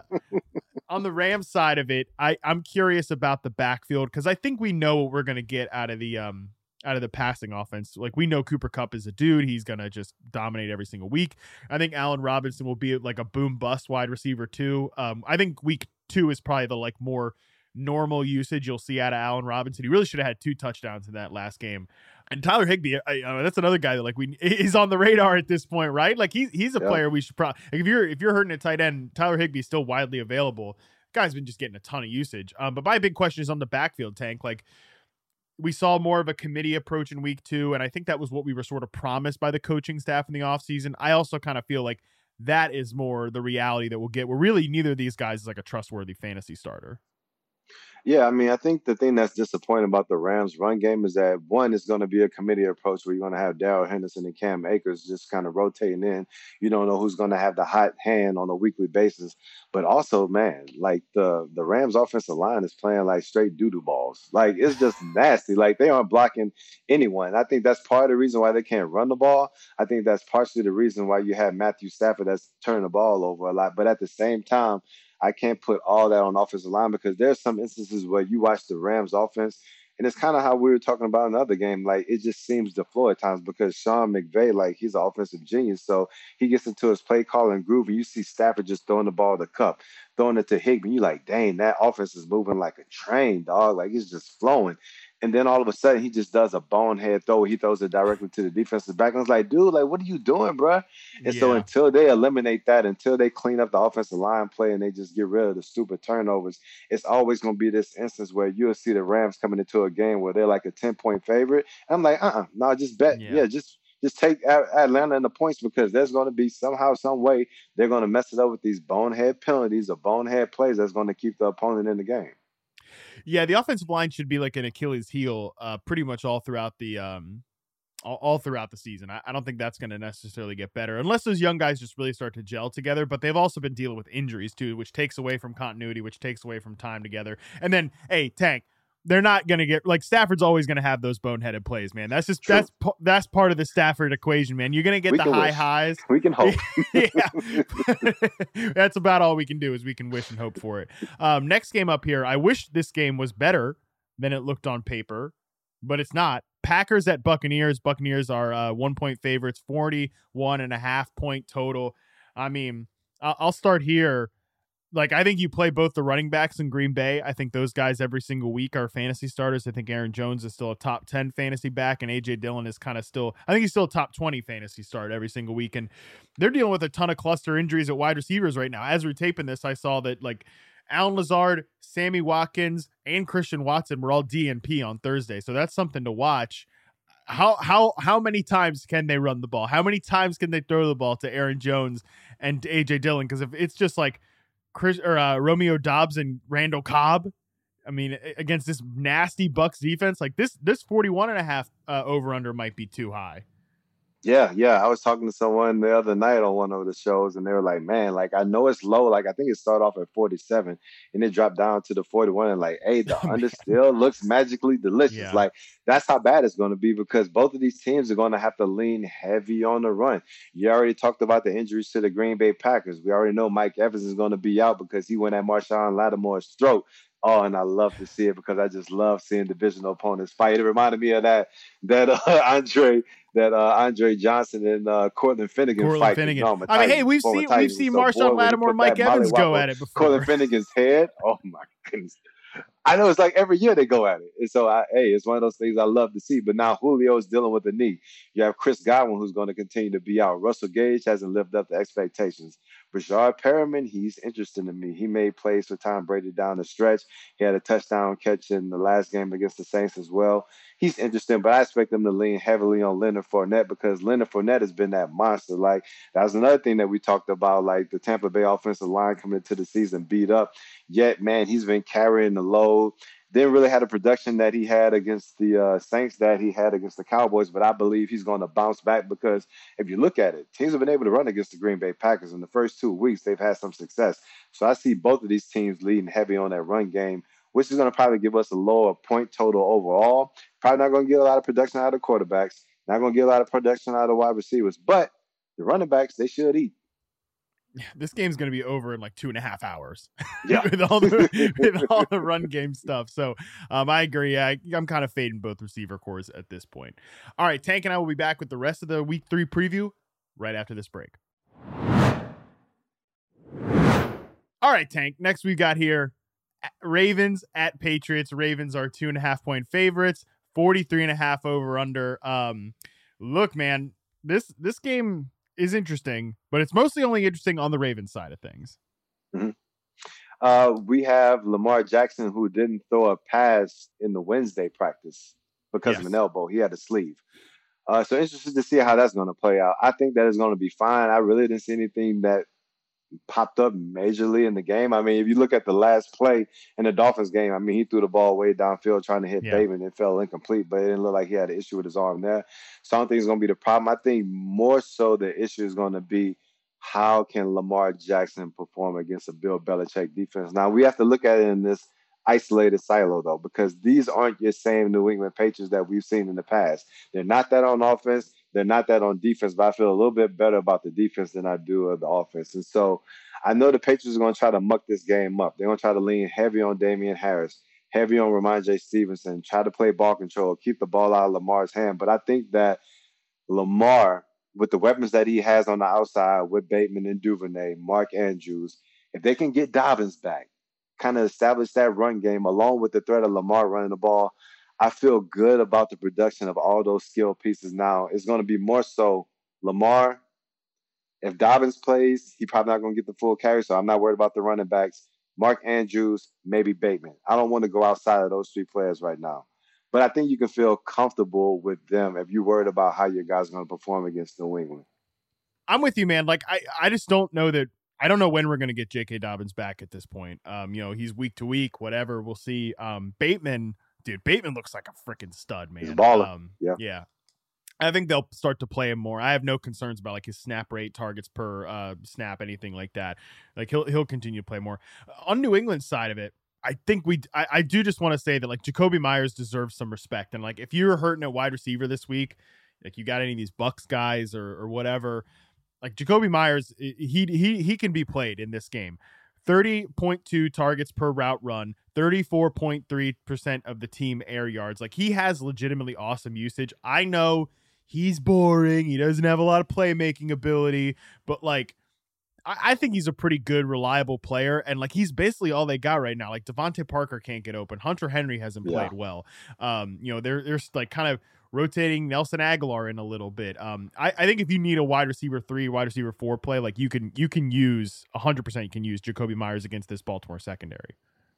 [SPEAKER 5] on the Rams side of it, I, I'm curious about the backfield because I think we know what we're going to get out of the, um, out of the passing offense. Like we know Cooper Kupp is a dude. He's going to just dominate every single week. I think Allen Robinson will be like a boom bust wide receiver too. Um, I think week two is probably the like more normal usage you'll see out of Allen Robinson. He really should have had two touchdowns in that last game. And Tyler Higbee, I, I, that's another guy that like we is on the radar at this point, right? Like he's he's a yeah. player we should probably like if you're if you're hurting at tight end, Tyler Higbee is still widely available. The guy's been just getting a ton of usage. Um, but my big question is on the backfield, Tank. Like we saw more of a committee approach in week two, and I think that was what we were sort of promised by the coaching staff in the offseason. I also kind of feel like that is more the reality that we'll get, where really neither of these guys is like a trustworthy fantasy starter.
[SPEAKER 7] Yeah, I mean, I think the thing that's disappointing about the Rams run game is that one is going to be a committee approach where you're going to have Darrell Henderson and Cam Akers just kind of rotating in. You don't know who's going to have the hot hand on a weekly basis. But also, man, like the, the Rams offensive line is playing like straight doo-doo balls. Like it's just nasty. Like they aren't blocking anyone. I think that's part of the reason why they can't run the ball. I think that's partially the reason why you have Matthew Stafford that's turning the ball over a lot. But at the same time, I can't put all that on offensive line because there's some instances where you watch the Rams offense and it's kind of how we were talking about in the other game. Like it just seems to flow at times because Sean McVay, like he's an offensive genius. So he gets into his play calling groove and you see Stafford just throwing the ball to Kupp, throwing it to Higbee. You're like, dang, that offense is moving like a train, dog. Like it's just flowing. And then all of a sudden, he just does a bonehead throw. He throws it directly to the defensive back. And it's like, dude, like, what are you doing, bro? And yeah. so until they eliminate that, until they clean up the offensive line play and they just get rid of the stupid turnovers, it's always going to be this instance where you'll see the Rams coming into a game where they're like a ten-point favorite. And I'm like, uh-uh, no, just bet. Yeah, yeah just just take Atlanta in the points because there's going to be somehow, some way they're going to mess it up with these bonehead penalties or bonehead plays that's going to keep the opponent in the game.
[SPEAKER 5] Yeah, the offensive line should be like an Achilles heel uh, pretty much all throughout the um, all, all throughout the season. I, I don't think that's going to necessarily get better unless those young guys just really start to gel together. But they've also been dealing with injuries too, which takes away from continuity, which takes away from time together. And then, hey, Tank, they're not going to get like Stafford's always going to have those boneheaded plays, man. That's just True. that's that's part of the Stafford equation, man. You're going to get we the high wish. highs.
[SPEAKER 7] We can hope.
[SPEAKER 5] Yeah, that's about all we can do is we can wish and hope for it. Um, next game up here, I wish this game was better than it looked on paper, but it's not. Packers at Buccaneers. Buccaneers are uh, one point favorites, forty-one and a half point total. I mean, I'll start here. like, I think you play both the running backs in Green Bay. I think those guys every single week are fantasy starters. I think Aaron Jones is still a top ten fantasy back, and A J Dillon is kind of still, I think he's still a top twenty fantasy start every single week. And they're dealing with a ton of cluster injuries at wide receivers right now. As we're taping this, I saw that like Alan Lazard, Sammy Watkins, and Christian Watson were all D N P on Thursday. So that's something to watch. How how how many times can they run the ball? How many times can they throw the ball to Aaron Jones and A J Dillon? Because if it's just like Chris or uh, Romeo Doubs and Randall Cobb, I mean, against this nasty Bucks defense, like this this forty-one and a half uh, over under might be too high.
[SPEAKER 7] Yeah, yeah. I was talking to someone the other night on one of the shows, and they were like, man, like, I know it's low. Like, I think it started off at forty-seven, and it dropped down to the forty-one. And, like, hey, the under still looks magically delicious.
[SPEAKER 5] Yeah.
[SPEAKER 7] Like, that's how bad it's going to be because both of these teams are going to have to lean heavy on the run. You already talked about the injuries to the Green Bay Packers. We already know Mike Evans is going to be out because he went at Marshawn Lattimore's throat. Oh, and I love to see it because I just love seeing divisional opponents fight. It reminded me of that that uh, Andre that uh, Andre Johnson and uh, Cortland Finnegan
[SPEAKER 5] Cortland
[SPEAKER 7] fight.
[SPEAKER 5] Finnegan.
[SPEAKER 7] No,
[SPEAKER 5] I mean, hey, we've seen we've seen so Marshawn Lattimore, Mike Evans go at it before.
[SPEAKER 7] Cortland Finnegan's head. Oh my goodness. I know it's like every year they go at it. And so, I, hey, it's one of those things I love to see. But now Julio is dealing with a knee. You have Chris Godwin, who's going to continue to be out. Russell Gage hasn't lived up to expectations. Rashard Perriman, he's interesting to me. He made plays for Tom Brady down the stretch. He had a touchdown catch in the last game against the Saints as well. He's interesting, but I expect them to lean heavily on Leonard Fournette because Leonard Fournette has been that monster. Like, that was another thing that we talked about, like the Tampa Bay offensive line coming into the season beat up. Yet, man, he's been carrying the load. Didn't really have the production that he had against the uh, Saints that he had against the Cowboys, but I believe he's going to bounce back because if you look at it, teams have been able to run against the Green Bay Packers. In the first two weeks, they've had some success. So I see both of these teams leading heavy on that run game, which is going to probably give us a lower point total overall. Probably not going to get a lot of production out of quarterbacks, not going to get a lot of production out of wide receivers, but the running backs, they should eat.
[SPEAKER 5] This game's going to be over in like two and a half hours.
[SPEAKER 7] Yeah.
[SPEAKER 5] with all the with all the run game stuff. So um, I agree. I, I'm kind of fading both receiver cores at this point. All right, Tank and I will be back with the rest of the week three preview right after this break. All right, Tank. Next we got here Ravens at Patriots. Ravens are two and a half point favorites. forty-three and a half over under. Um, look, man, this this game is interesting, but it's mostly only interesting on the Ravens side of things.
[SPEAKER 7] Mm-hmm. Uh, we have Lamar Jackson, who didn't throw a pass in the Wednesday practice because yes. of an elbow. He had a sleeve. Uh, so interested to see how that's going to play out. I think that is going to be fine. I really didn't see anything that popped up majorly in the game. I mean, if you look at the last play in the Dolphins game, I mean, he threw the ball way downfield trying to hit yeah. Bateman. It fell incomplete, but it didn't look like he had an issue with his arm there. So I don't think it's going to be the problem. I think more so the issue is going to be how can Lamar Jackson perform against a Bill Belichick defense? Now, we have to look at it in this isolated silo, though, because these aren't your same New England Patriots that we've seen in the past. They're not that on offense. They're not that on defense, but I feel a little bit better about the defense than I do of the offense. And so I know the Patriots are going to try to muck this game up. They're going to try to lean heavy on Damian Harris, heavy on Ramondre Stevenson, try to play ball control, keep the ball out of Lamar's hand. But I think that Lamar, with the weapons that he has on the outside with Bateman and Duvernay, Mark Andrews, if they can get Dobbins back, kind of establish that run game along with the threat of Lamar running the ball, I feel good about the production of all those skill pieces now. It's going to be more so Lamar. If Dobbins plays, he's probably not going to get the full carry, so I'm not worried about the running backs. Mark Andrews, maybe Bateman. I don't want to go outside of those three players right now. But I think you can feel comfortable with them if you're worried about how your guys are going to perform against New England.
[SPEAKER 5] I'm with you, man. Like, I, I just don't know that I don't know when we're going to get J K. Dobbins back at this point. Um, you know, he's week to week, whatever. We'll see. Um, Bateman, dude, Bateman looks like a freaking stud, man.
[SPEAKER 7] He's baller.
[SPEAKER 5] Um,
[SPEAKER 7] yeah.
[SPEAKER 5] Yeah. I think they'll start to play him more. I have no concerns about like his snap rate, targets per uh, snap, anything like that. Like he'll he'll continue to play more. On New England's side of it, I think we I, I do just want to say that like Jacoby Myers deserves some respect. And like if you're hurting at wide receiver this week, like you got any of these Bucks guys or or whatever. Like Jacoby Myers, he he he can be played in this game. thirty point two targets per route run, thirty-four point three percent of the team air yards. Like he has legitimately awesome usage. I know he's boring. He doesn't have a lot of playmaking ability, but like I, I think he's a pretty good, reliable player, and like he's basically all they got right now. Like Devontae Parker can't get open. Hunter Henry hasn't played yeah. well. Um, you know, they're they're like kind of rotating Nelson Aguilar in a little bit. Um, I, I think if you need a wide receiver three, wide receiver four play, like you can you can use a hundred percent. You can use Jacoby Myers against this Baltimore secondary.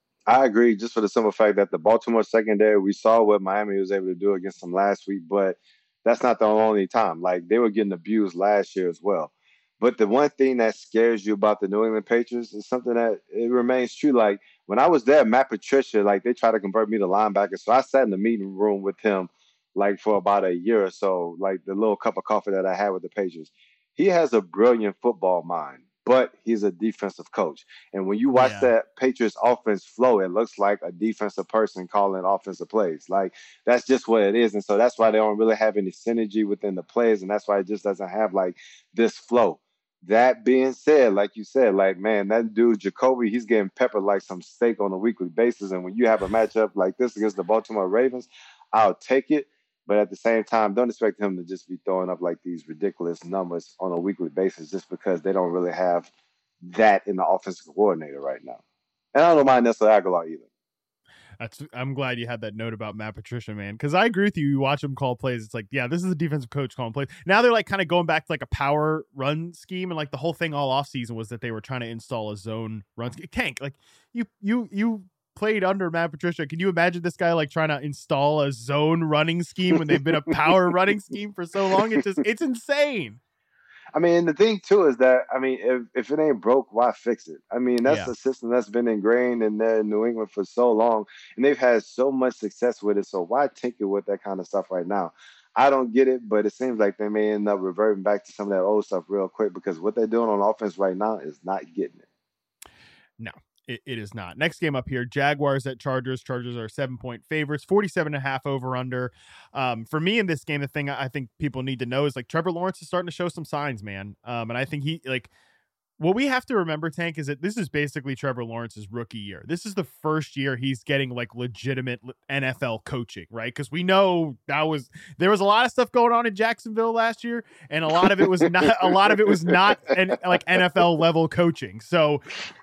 [SPEAKER 7] I agree, just for the simple fact that the Baltimore secondary, we saw what Miami was able to do against them last week, but that's not the only time. Like, they were getting abused last year as well. But the one thing that scares you about the New England Patriots is something that it remains true. Like, when I was there, Matt Patricia, like, they tried to convert me to linebacker. So I sat in the meeting room with him, like, for about a year or so, like the little cup of coffee that I had with the Patriots. He has a brilliant football mind, but he's a defensive coach. And when you watch yeah. that Patriots offense flow, it looks like a defensive person calling offensive plays. Like, that's just what it is. And so that's why they don't really have any synergy within the plays. And that's why it just doesn't have like this flow. That being said, like you said, like, man, that dude, Jacoby, he's getting peppered like some steak on a weekly basis. And when you have a matchup like this against the Baltimore Ravens, I'll take it. But at the same time, don't expect him to just be throwing up like these ridiculous numbers on a weekly basis just because they don't really have that in the offensive coordinator right now. And I don't mind Nelson Aguilar either.
[SPEAKER 5] That's, I'm glad you had that note about Matt Patricia, man, because I agree with you. You watch him call plays. It's like, yeah, this is a defensive coach calling plays. Now they're like kind of going back to like a power run scheme. And like the whole thing all offseason was that they were trying to install a zone run scheme. Tank, like you, you, you. played under Matt Patricia. Can you imagine this guy like trying to install a zone running scheme when they've been a power running scheme for so long? It's just, it's insane.
[SPEAKER 7] I mean, the thing too is that, I mean, if, if it ain't broke, why fix it? I mean, that's
[SPEAKER 5] yeah.
[SPEAKER 7] a system that's been ingrained in there in New England for so long, and they've had so much success with it. So why tinker with that kind of stuff right now? I don't get it, but it seems like they may end up reverting back to some of that old stuff real quick because what they're doing on offense right now is not getting it.
[SPEAKER 5] No. It, it is not. Next game up here, Jaguars at Chargers. Chargers are seven-point favorites, forty-seven and a half over-under. Um, for me in this game, the thing I think people need to know is, like, Trevor Lawrence is starting to show some signs, man. Um, and I think he, like, what we have to remember, Tank, is that this is basically Trevor Lawrence's rookie year. This is the first year he's getting, like, legitimate N F L coaching, right? Because we know that was there was a lot of stuff going on in Jacksonville last year, and a lot of it was not a lot of it was not an, like N F L level coaching. So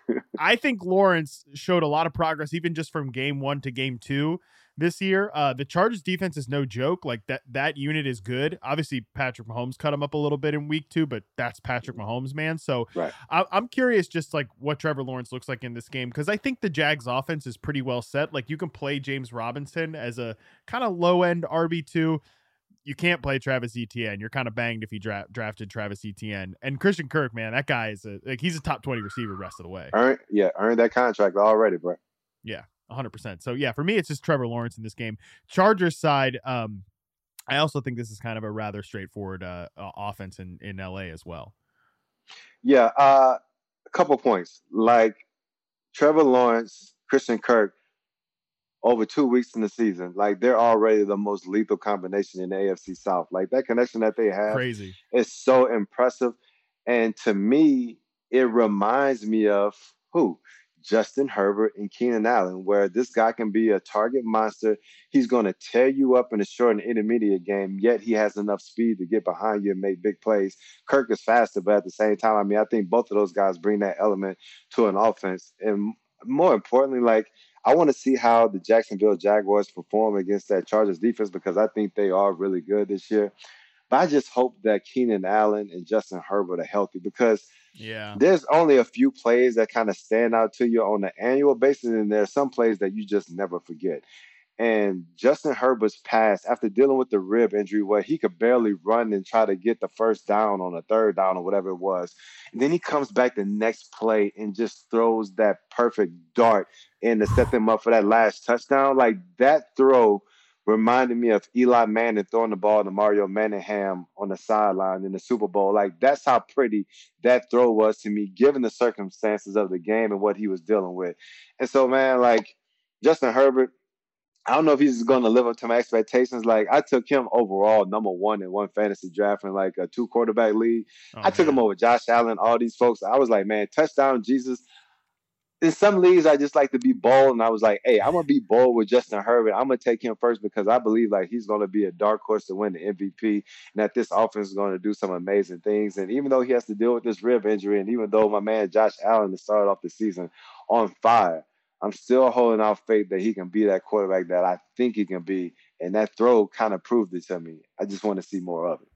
[SPEAKER 5] I think Lawrence showed a lot of progress, even just from game one to game two this year. Uh, the Chargers defense is no joke. Like that, that unit is good. Obviously, Patrick Mahomes cut him up a little bit in week two, but that's Patrick Mahomes, man. So
[SPEAKER 7] right.
[SPEAKER 5] I, I'm curious just like what Trevor Lawrence looks like in this game. Cause I think the Jags offense is pretty well set. Like you can play James Robinson as a kind of low end R B two. You can't play Travis Etienne. You're kind of banged if you dra- drafted Travis Etienne. And Christian Kirk, man, that guy is a, like, he's a top twenty receiver rest of the way.
[SPEAKER 7] Earn, yeah. Earned that contract already, bro.
[SPEAKER 5] Yeah. one hundred percent. So, yeah, for me, it's just Trevor Lawrence in this game. Chargers side, um, I also think this is kind of a rather straightforward uh, uh, offense in, in L A as well.
[SPEAKER 7] Yeah, uh, a couple points. Like, Trevor Lawrence, Christian Kirk, over two weeks in the season, like, they're already the most lethal combination in the A F C South. Like, that connection that they have
[SPEAKER 5] Crazy.
[SPEAKER 7] is so impressive. And to me, it reminds me of who? Justin Herbert and Keenan Allen, where this guy can be a target monster. He's going to tear you up in the short and intermediate game, yet he has enough speed to get behind you and make big plays. Kirk is faster, but at the same time, I mean, I think both of those guys bring that element to an offense. And more importantly, like, I want to see how the Jacksonville Jaguars perform against that Chargers defense because I think they are really good this year. But I just hope that Keenan Allen and Justin Herbert are healthy because
[SPEAKER 5] yeah,
[SPEAKER 7] there's only a few plays that kind of stand out to you on an annual basis, and there's some plays that you just never forget. And Justin Herbert's pass, after dealing with the rib injury where he could barely run and try to get the first down on a third down or whatever it was, and then he comes back the next play and just throws that perfect dart in to set them up for that last touchdown. Like, that throw reminded me of Eli Manning throwing the ball to Mario Manningham on the sideline in the Super Bowl. Like, that's how pretty that throw was to me, given the circumstances of the game and what he was dealing with. And so, man, like, Justin Herbert, I don't know if he's going to live up to my expectations. Like, I took him overall number one in one fantasy draft in like a two quarterback league. Oh, I took man. him over Josh Allen, all these folks. I was like, man, touchdown Jesus. in some leagues, I just like to be bold, and I was like, "Hey, I'm gonna be bold with Justin Herbert. I'm gonna take him first because I believe like he's gonna be a dark horse to win the M V P, and that this offense is gonna do some amazing things." And even though he has to deal with this rib injury, and even though my man Josh Allen has started off the season on fire, I'm still holding out faith that he can be that quarterback that I think he can be. And that throw kind of proved it to me. I just want to see more of it.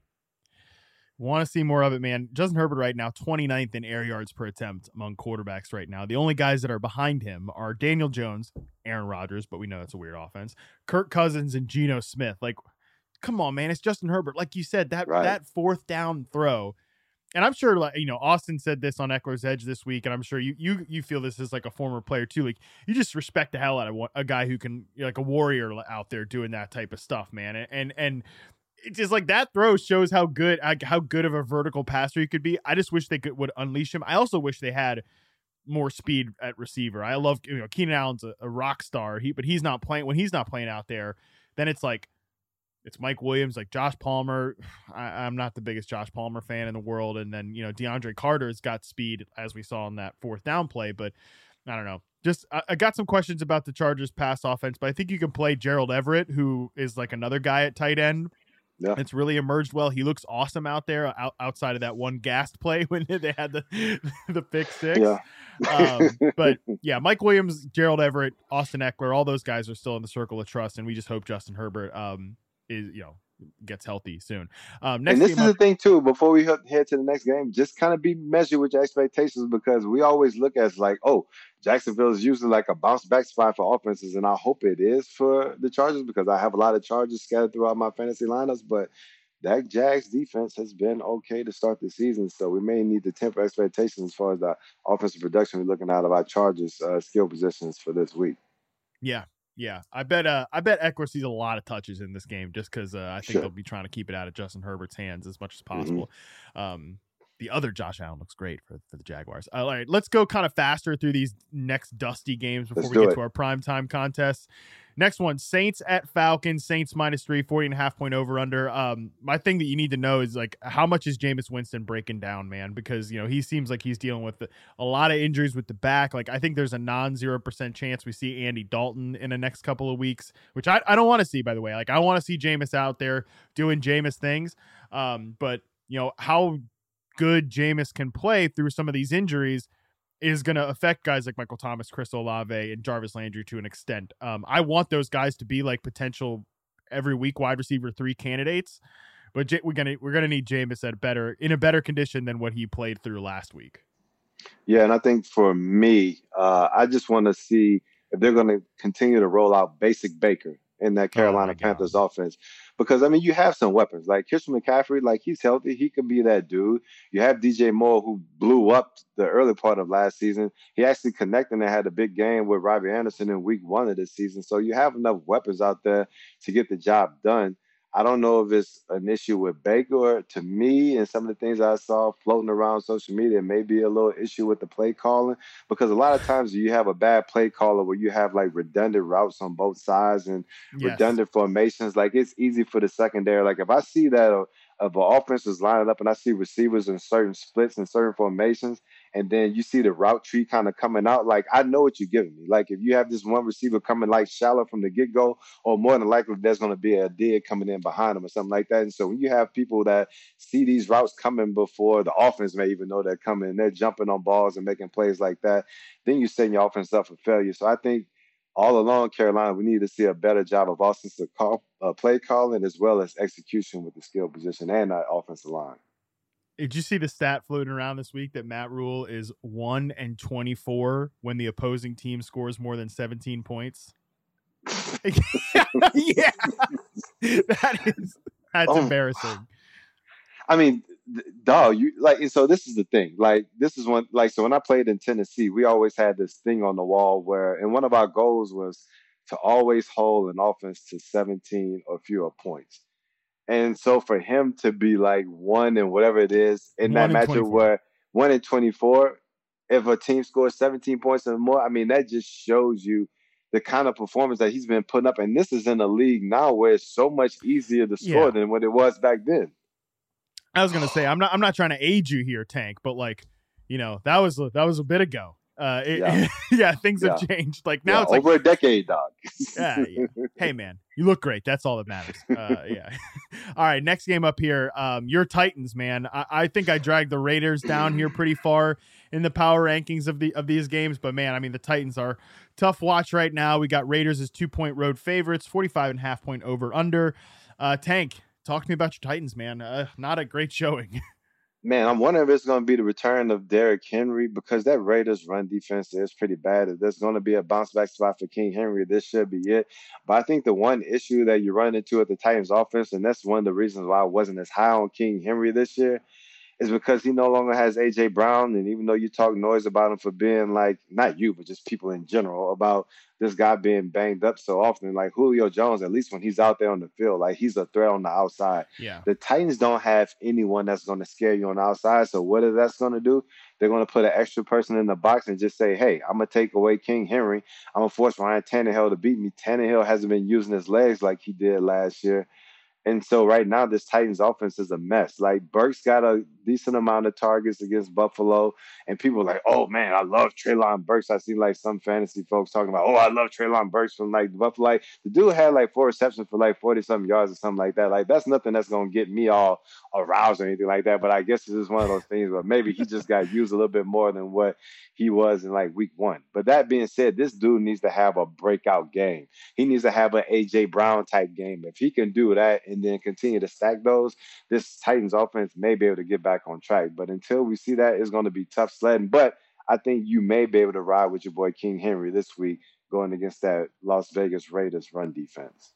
[SPEAKER 5] Want to see more of it, man. Justin Herbert right now, twenty-ninth in air yards per attempt among quarterbacks right now. The only guys that are behind him are Daniel Jones, Aaron Rodgers, but we know that's a weird offense, Kirk Cousins, and Geno Smith. Like, come on, man. It's Justin Herbert. Like you said, that right. that fourth down throw. And I'm sure, like, you know, Austin said this on Eckler's Edge this week, and I'm sure you you you feel this as like a former player too. Like, you just respect the hell out of a guy who can, you know, like a warrior out there doing that type of stuff, man. And and, and it's just like that throw shows how good how good of a vertical passer he could be. I just wish they could would unleash him. I also wish they had more speed at receiver. I love, you know, Keenan Allen's a, a rock star. He but he's not playing when he's not playing out there. Then it's like it's Mike Williams, like Josh Palmer. I, I'm not the biggest Josh Palmer fan in the world. And then, you know, DeAndre Carter's got speed, as we saw in that fourth down play. But I don't know. Just I, I got some questions about the Chargers pass offense, but I think you can play Gerald Everett, who is like another guy at tight end. Yeah. It's really emerged well. He looks awesome out there out, outside of that one gassed play when they had the the pick six. Yeah. um, but yeah, Mike Williams, Gerald Everett, Austin Eckler, all those guys are still in the circle of trust, and we just hope Justin Herbert um, is, you know, gets healthy soon. Um, next
[SPEAKER 7] and this is
[SPEAKER 5] up-
[SPEAKER 7] the thing too, before we head to the next game, just kind of be measured with your expectations, because we always look at like, oh, Jacksonville is usually like a bounce back spot for offenses, and I hope it is for the Chargers because I have a lot of Chargers scattered throughout my fantasy lineups, but that Jags defense has been okay to start the season, so we may need to temper expectations as far as the offensive production we're looking out of our Chargers uh, skill positions for this week.
[SPEAKER 5] Yeah. Yeah, I bet. Uh, I bet Eckler sees a lot of touches in this game, just because uh, I think sure. they'll be trying to keep it out of Justin Herbert's hands as much as possible. Mm-hmm. Um, the other Josh Allen looks great for, for the Jaguars. Uh, all right, let's go kind of faster through these next dusty games before let's we get it. to our primetime contests. Next one, Saints at Falcons. Saints minus three, forty and a half point over under. Um, my thing that you need to know is like, how much is Jameis Winston breaking down, man? Because, you know, he seems like he's dealing with the, a lot of injuries with the back. Like, I think there's a non zero percent chance we see Andy Dalton in the next couple of weeks, which I, I don't want to see, by the way. Like, I want to see Jameis out there doing Jameis things. Um, but, you know, how good Jameis can play through some of these injuries is going to affect guys like Michael Thomas, Chris Olave, and Jarvis Landry to an extent. Um, I want those guys to be like potential every week wide receiver three candidates, but J- we're gonna we're gonna need Jameis at better in a better condition than what he played through last week.
[SPEAKER 7] Yeah, and I think for me, uh, I just want to see if they're going to continue to roll out Basic Baker in that Carolina oh Panthers offense. Because, I mean, you have some weapons. Like Christian McCaffrey, like he's healthy. He could be that dude. You have D J Moore, who blew up the early part of last season. He actually connected and had a big game with Robbie Anderson in week one of this season. So you have enough weapons out there to get the job done. I don't know if it's an issue with Baker. To me, and some of the things I saw floating around social media, may be a little issue with the play calling, because a lot of times you have a bad play caller where you have like redundant routes on both sides and yes. redundant formations. Like, it's easy for the secondary. Like, if I see that uh, if an offense is lining up and I see receivers in certain splits and certain formations, and then you see the route tree kind of coming out, like, I know what you're giving me. Like, if you have this one receiver coming like shallow from the get-go, or more than likely there's going to be a dig coming in behind them or something like that. And so when you have people that see these routes coming before the offense may even know they're coming, and they're jumping on balls and making plays like that, then you're setting your offense up for failure. So I think all along Carolina, we need to see a better job of offensive call, uh, play calling, as well as execution with the skill position and that offensive line.
[SPEAKER 5] Did you see the stat floating around this week that Matt Rule is one and twenty-four when the opposing team scores more than seventeen points? Yeah, that is that's oh. embarrassing.
[SPEAKER 7] I mean, dog, you like, and so this is the thing. Like, this is when, like, so when I played in Tennessee, we always had this thing on the wall where, and one of our goals was to always hold an offense to seventeen or fewer points. And so for him to be like one and whatever it is in that matchup where one in twenty-four, if a team scores seventeen points or more, I mean, that just shows you the kind of performance that he's been putting up. And this is in a league now where it's so much easier to score yeah. than what it was back then.
[SPEAKER 5] I was gonna say, I'm not I'm not trying to aid you here, Tank, but like, you know, that was that was a bit ago. Uh, it,
[SPEAKER 7] Yeah.
[SPEAKER 5] yeah, things have
[SPEAKER 7] Yeah.
[SPEAKER 5] changed. Like now
[SPEAKER 7] Yeah,
[SPEAKER 5] it's like,
[SPEAKER 7] over a decade, dog.
[SPEAKER 5] yeah, yeah. Hey man, you look great. That's all that matters. Uh, yeah. All right, next game up here. Um, your Titans, man. I, I think I dragged the Raiders down here pretty far in the power rankings of the of these games, but man, I mean the Titans are tough watch right now. We got Raiders as two point road favorites, forty-five and a half point over under. Uh, Tank, talk to me about your Titans, man. Uh, not a great showing.
[SPEAKER 7] Man, I'm wondering if it's going to be the return of Derrick Henry because that Raiders run defense is pretty bad. If there's going to be a bounce back spot for King Henry, this should be it. But I think the one issue that you run into at the Titans offense, and that's one of the reasons why I wasn't as high on King Henry this year, is because he no longer has A J Brown. And even though you talk noise about him for being like, not you, but just people in general, about this guy being banged up so often, like Julio Jones, at least when he's out there on the field, like he's a threat on the outside.
[SPEAKER 5] Yeah.
[SPEAKER 7] The Titans don't have anyone that's going to scare you on the outside. So what is that going to do? They're going to put an extra person in the box and just say, hey, I'm going to take away King Henry. I'm going to force Ryan Tannehill to beat me. Tannehill hasn't been using his legs like he did last year. And so right now, this Titans offense is a mess. Like, Burks got a decent amount of targets against Buffalo, and people are like, oh, man, I love Treylon Burks. I see, like, some fantasy folks talking about, oh, I love Treylon Burks from, like, Buffalo. Like, the dude had, like, four receptions for, like, forty-something yards or something like that. Like, that's nothing that's going to get me all aroused or anything like that. But I guess it's just one of those things where maybe he just got used a little bit more than what he was in, like, week one. But that being said, this dude needs to have a breakout game. He needs to have an A J Brown-type game. If he can do that and then continue to stack those, this Titans offense may be able to get back on track. But until we see that, it's going to be tough sledding. But I think you may be able to ride with your boy King Henry this week going against that Las Vegas Raiders run defense.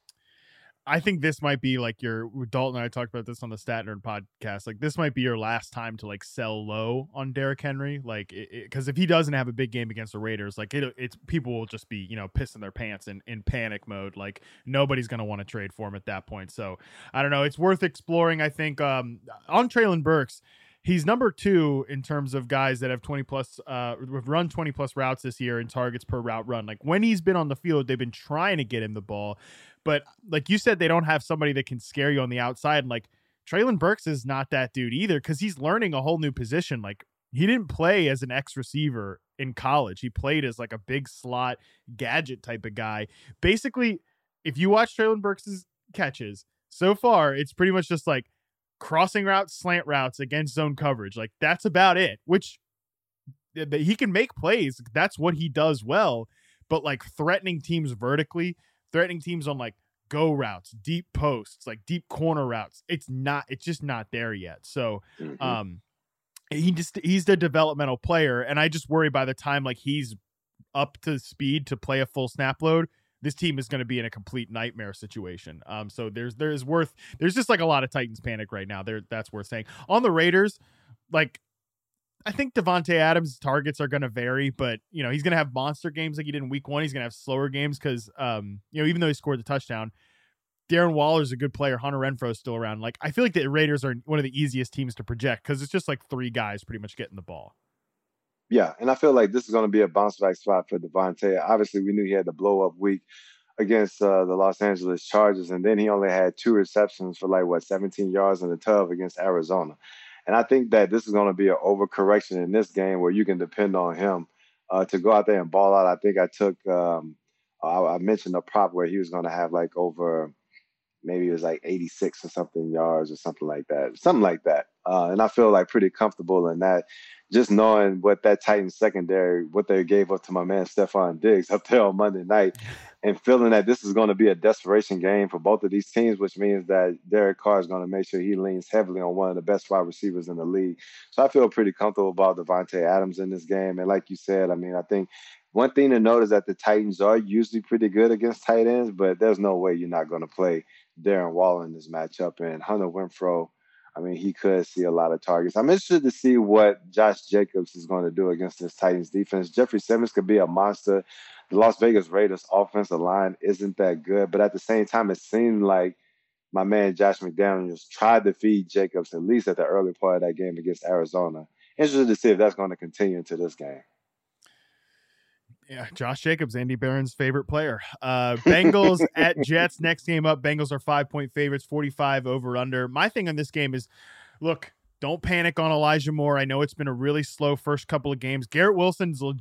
[SPEAKER 5] I think this might be like your Dalton and I talked about this on the Stat Nerd podcast. Like this might be your last time to like sell low on Derrick Henry. Like, because if he doesn't have a big game against the Raiders, like it, it's people will just be, you know, pissing their pants in, in panic mode. Like nobody's going to want to trade for him at that point. So I don't know. It's worth exploring. I think um, on Treylon Burks, he's number two in terms of guys that have twenty plus, uh, have run twenty plus routes this year in targets per route run. Like when he's been on the field, they've been trying to get him the ball. But like you said, they don't have somebody that can scare you on the outside. And like Treylon Burks is not that dude either because he's learning a whole new position. Like he didn't play as an X receiver in college. He played as like a big slot gadget type of guy. Basically, if you watch Treylon Burks' catches so far, it's pretty much just like crossing routes, slant routes against zone coverage. Like that's about it, which he can make plays. That's what he does well. But like threatening teams vertically, threatening teams on like go routes, deep posts, like deep corner routes. It's not, it's just not there yet. So,
[SPEAKER 7] Mm-hmm.
[SPEAKER 5] um, he just, he's the developmental player. And I just worry by the time like he's up to speed to play a full snap load, this team is going to be in a complete nightmare situation. Um, so there's, there's worth, there's just like a lot of Titans panic right now there. That's worth saying. On the Raiders, like, I think Devontae Adams' targets are going to vary, but, you know, he's going to have monster games like he did in week one. He's going to have slower games because, um, you know, even though he scored the touchdown, Darren Waller's a good player. Hunter Renfrow is still around. Like, I feel like the Raiders are one of the easiest teams to project because it's just like three guys pretty much getting the ball.
[SPEAKER 7] Yeah, and I feel like this is going to be a bounce back spot for Devontae. Obviously, we knew he had the blow up week against uh, the Los Angeles Chargers, and then he only had two receptions for like, what, seventeen yards in the tub against Arizona. And I think that this is going to be an overcorrection in this game where you can depend on him uh, to go out there and ball out. I think I took, um, I, I mentioned a prop where he was going to have like over, maybe it was like eighty-six or something yards or something like that, something like that. Uh, and I feel like pretty comfortable in that, just knowing what that Titans secondary, what they gave up to my man Stephon Diggs up there on Monday night, and feeling that this is going to be a desperation game for both of these teams, which means that Derek Carr is going to make sure he leans heavily on one of the best wide receivers in the league. So I feel pretty comfortable about Devontae Adams in this game. And like you said, I mean, I think one thing to note is that the Titans are usually pretty good against tight ends, but there's no way you're not going to play Darren Waller in this matchup. And Hunter Renfrow, I mean, he could see a lot of targets. I'm interested to see what Josh Jacobs is going to do against this Titans defense. Jeffrey Simmons could be a monster. The Las Vegas Raiders offensive line isn't that good, but at the same time, it seemed like my man Josh McDaniels tried to feed Jacobs at least at the early part of that game against Arizona. Interested to see if that's going to continue into this game.
[SPEAKER 5] Yeah, Josh Jacobs, Andy Barron's favorite player. Uh, Bengals at Jets. Next game up. Bengals are five-point favorites, forty-five over under. My thing on this game is, look, don't panic on Elijah Moore. I know it's been a really slow first couple of games. Garrett Wilson's legit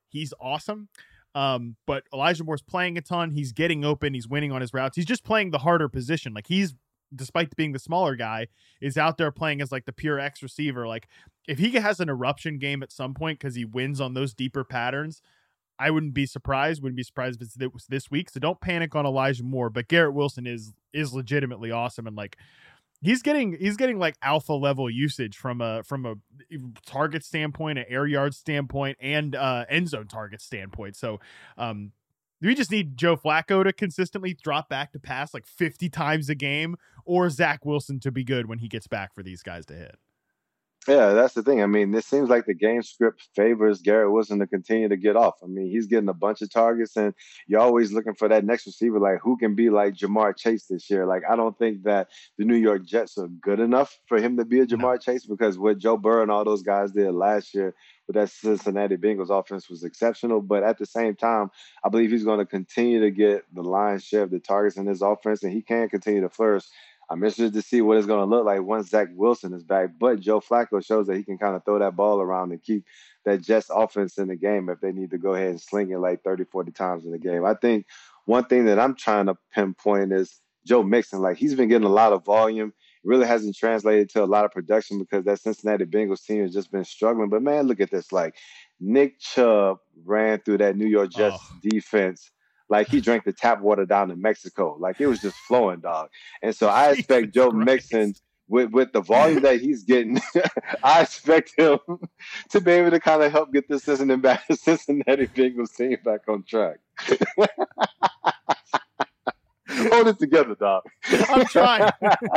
[SPEAKER 5] he's awesome. Um, but Elijah Moore's playing a ton. He's getting open. He's winning on his routes. He's just playing the harder position. Like he's, despite being the smaller guy, is out there playing as like the pure X receiver. Like if he has an eruption game at some point because he wins on those deeper patterns, I wouldn't be surprised. Wouldn't be surprised if it was this week. So don't panic on Elijah Moore. But Garrett Wilson is is legitimately awesome, and like he's getting he's getting like alpha level usage from a from a target standpoint, an air yard standpoint, and uh, end zone target standpoint. So um, we just need Joe Flacco to consistently drop back to pass like fifty times a game, or Zach Wilson to be good when he gets back for these guys to hit.
[SPEAKER 7] Yeah, that's the thing. I mean, this seems like the game script favors Garrett Wilson to continue to get off. I mean, he's getting a bunch of targets, and you're always looking for that next receiver, like who can be like Jamar Chase this year. Like, I don't think that the New York Jets are good enough for him to be a Jamar no. Chase, because what Joe Burrow and all those guys did last year with that Cincinnati Bengals offense was exceptional. But at the same time, I believe he's going to continue to get the lion's share of the targets in his offense, and he can continue to flourish. I'm interested to see what it's going to look like once Zach Wilson is back. But Joe Flacco shows that he can kind of throw that ball around and keep that Jets offense in the game if they need to go ahead and sling it like thirty, forty times in the game. I think one thing that I'm trying to pinpoint is Joe Mixon. Like, he's been getting a lot of volume. It really hasn't translated to a lot of production because that Cincinnati Bengals team has just been struggling. But, man, look at this. Like, Nick Chubb ran through that New York Jets oh. defense like he drank the tap water down in Mexico. Like, it was just flowing, dog. And so I expect Joe Christ. Mixon, with, with the volume that he's getting, I expect him to be able to kind of help get this Cincinnati Bengals team back on track. Hold it together, dog.
[SPEAKER 5] I'm trying.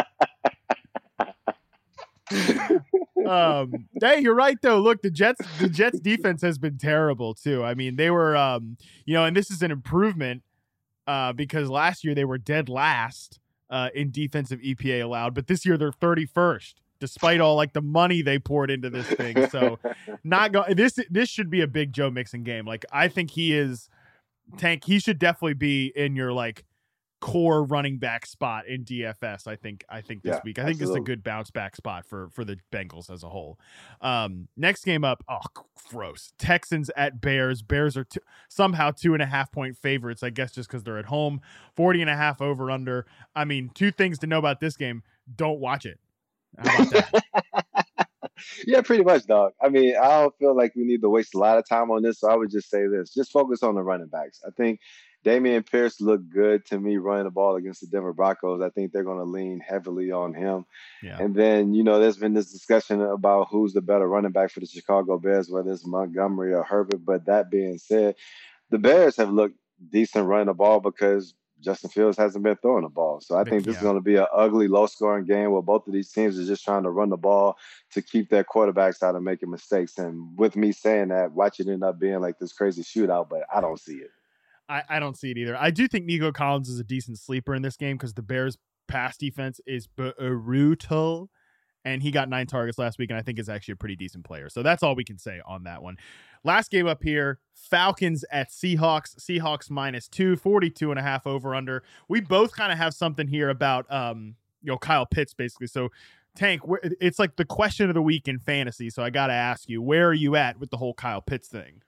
[SPEAKER 5] um hey you're right though. Look, the Jets the Jets defense has been terrible too. I mean, they were um you know and this is an improvement uh because last year they were dead last uh in defensive E P A allowed, but this year they're thirty-first despite all like the money they poured into this thing. So not go this this should be a big Joe Mixon game. Like, I think he is Tank he should definitely be in your like core running back spot in D F S. I think I think this
[SPEAKER 7] yeah,
[SPEAKER 5] week I think
[SPEAKER 7] absolutely.
[SPEAKER 5] it's a good bounce back spot for for the Bengals as a whole. Um next game up, oh gross, Texans at Bears. Bears are t- somehow two and a half point favorites, I guess just because they're at home. forty and a half over under. I mean, two things to know about this game: don't watch it. How about that?
[SPEAKER 7] Yeah, pretty much, dog. I mean, I don't feel like we need to waste a lot of time on this, so I would just say this: just focus on the running backs. I think Dameon Pierce looked good to me running the ball against the Denver Broncos. I think they're going to lean heavily on him.
[SPEAKER 5] Yeah.
[SPEAKER 7] And then, you know, there's been this discussion about who's the better running back for the Chicago Bears, whether it's Montgomery or Herbert. But that being said, the Bears have looked decent running the ball because Justin Fields hasn't been throwing the ball. So I think this
[SPEAKER 5] yeah.
[SPEAKER 7] is going to be an ugly, low-scoring game where both of these teams are just trying to run the ball to keep their quarterbacks out of making mistakes. And with me saying that, watch it end up being like this crazy shootout, but I don't see it.
[SPEAKER 5] I, I don't see it either. I do think Nico Collins is a decent sleeper in this game because the Bears' pass defense is brutal, and he got nine targets last week, and I think is actually a pretty decent player. So that's all we can say on that one. Last game up here, Falcons at Seahawks. Seahawks minus two, forty-two and a half over under. We both kind of have something here about um, you know, Kyle Pitts, basically. So, Tank, it's like the question of the week in fantasy. So I got to ask you, where are you at with the whole Kyle Pitts thing?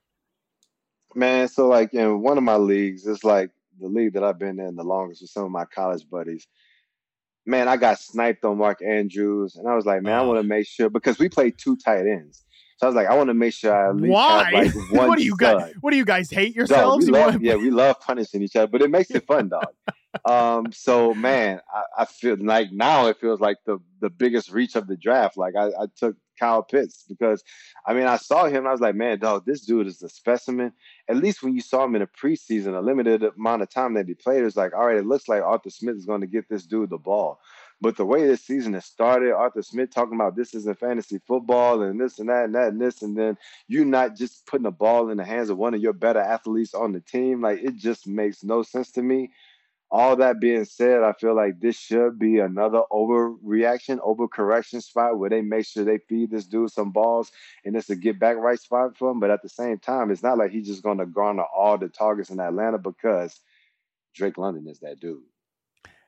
[SPEAKER 7] Man, so like in one of my leagues, it's like the league that I've been in the longest with some of my college buddies. Man, I got sniped on Mark Andrews, and I was like, man, oh. I want to make sure, because we played two tight ends. So I was like, I want to make sure I at least
[SPEAKER 5] Why?
[SPEAKER 7] have like one
[SPEAKER 5] what do you
[SPEAKER 7] stud.
[SPEAKER 5] guys? What do you guys hate yourselves?
[SPEAKER 7] Dog, we
[SPEAKER 5] you
[SPEAKER 7] love,
[SPEAKER 5] wanna...
[SPEAKER 7] Yeah, we love punishing each other, but it makes it fun, dog. um, so man, I, I feel like now it feels like the the biggest reach of the draft. Like I, I took Kyle Pitts because, I mean, I saw him and I was like, man, dog, this dude is a specimen. At least when you saw him in a preseason, a limited amount of time that he played, it was like, all right, it looks like Arthur Smith is going to get this dude the ball. But the way this season has started, Arthur Smith talking about this isn't fantasy football and this and that and that and this, and then you not just putting the ball in the hands of one of your better athletes on the team, like it just makes no sense to me. All that being said, I feel like this should be another overreaction, overcorrection spot where they make sure they feed this dude some balls, and it's a get back right spot for him. But at the same time, it's not like he's just going to garner all the targets in Atlanta because Drake London is that dude.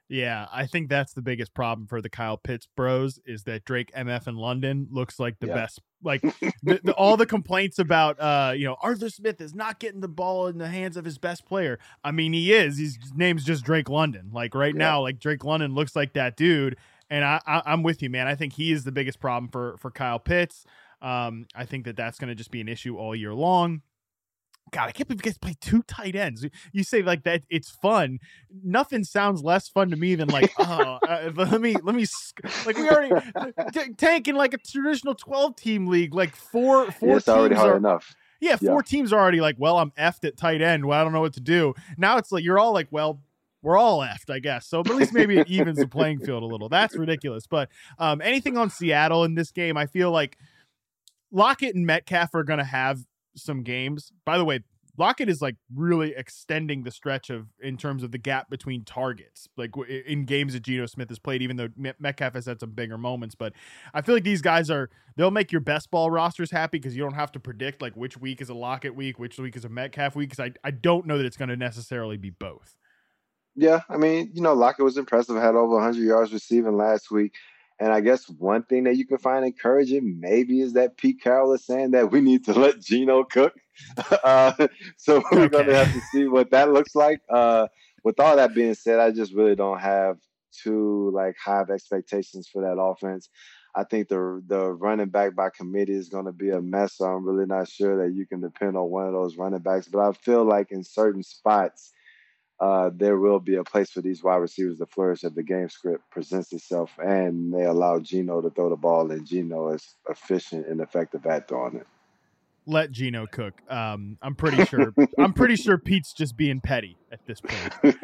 [SPEAKER 5] Yeah, I think that's the biggest problem for the Kyle Pitts bros is that Drake M F in London looks like the
[SPEAKER 7] Yeah.
[SPEAKER 5] best. Like the, the, all the complaints about, uh, you know, Arthur Smith is not getting the ball in the hands of his best player. I mean, he is. His name's just Drake London. Like right
[SPEAKER 7] Yeah.
[SPEAKER 5] now, like Drake London looks like that dude. And I, I, I'm with you, man. I think he is the biggest problem for for Kyle Pitts. Um, I think that that's going to just be an issue all year long. God, I can't believe you guys play two tight ends. You say like that it's fun. Nothing sounds less fun to me than like, oh, uh, let me let me like we already t- tanking like a traditional twelve team league. Like four four
[SPEAKER 7] It's already
[SPEAKER 5] teams
[SPEAKER 7] hard
[SPEAKER 5] are,
[SPEAKER 7] enough.
[SPEAKER 5] yeah, four
[SPEAKER 7] Yeah.
[SPEAKER 5] teams are already like, well, I'm effed at tight end. Well, I don't know what to do. Now it's like you're all like, well, we're all effed, I guess. So at least maybe it evens the playing field a little. That's ridiculous. But um, anything on Seattle in this game, I feel like Lockett and Metcalf are going to have some games. By the way, Lockett is like really extending the stretch of in terms of the gap between targets, like w- in games that Geno Smith has played, even though Met- Metcalf has had some bigger moments. But I feel like these guys are, they'll make your best ball rosters happy because you don't have to predict like which week is a Lockett week, which week is a Metcalf week. Because I, I don't know that it's going to necessarily be both.
[SPEAKER 7] Yeah, I mean, you know, Lockett was impressive, had over one hundred yards receiving last week. And I guess one thing that you can find encouraging maybe is that Pete Carroll is saying that we need to let Geno cook. uh, so we're
[SPEAKER 5] Okay.
[SPEAKER 7] going to have to see what that looks like. Uh, with all that being said, I just really don't have too like high of expectations for that offense. I think the the running back by committee is going to be a mess. So I'm really not sure that you can depend on one of those running backs. But I feel like in certain spots, uh, there will be a place for these wide receivers to flourish if the game script presents itself and they allow Geno to throw the ball and Geno is efficient and effective at throwing it.
[SPEAKER 5] Let Geno cook. Um, I'm pretty sure. I'm pretty sure Pete's just being petty at this point.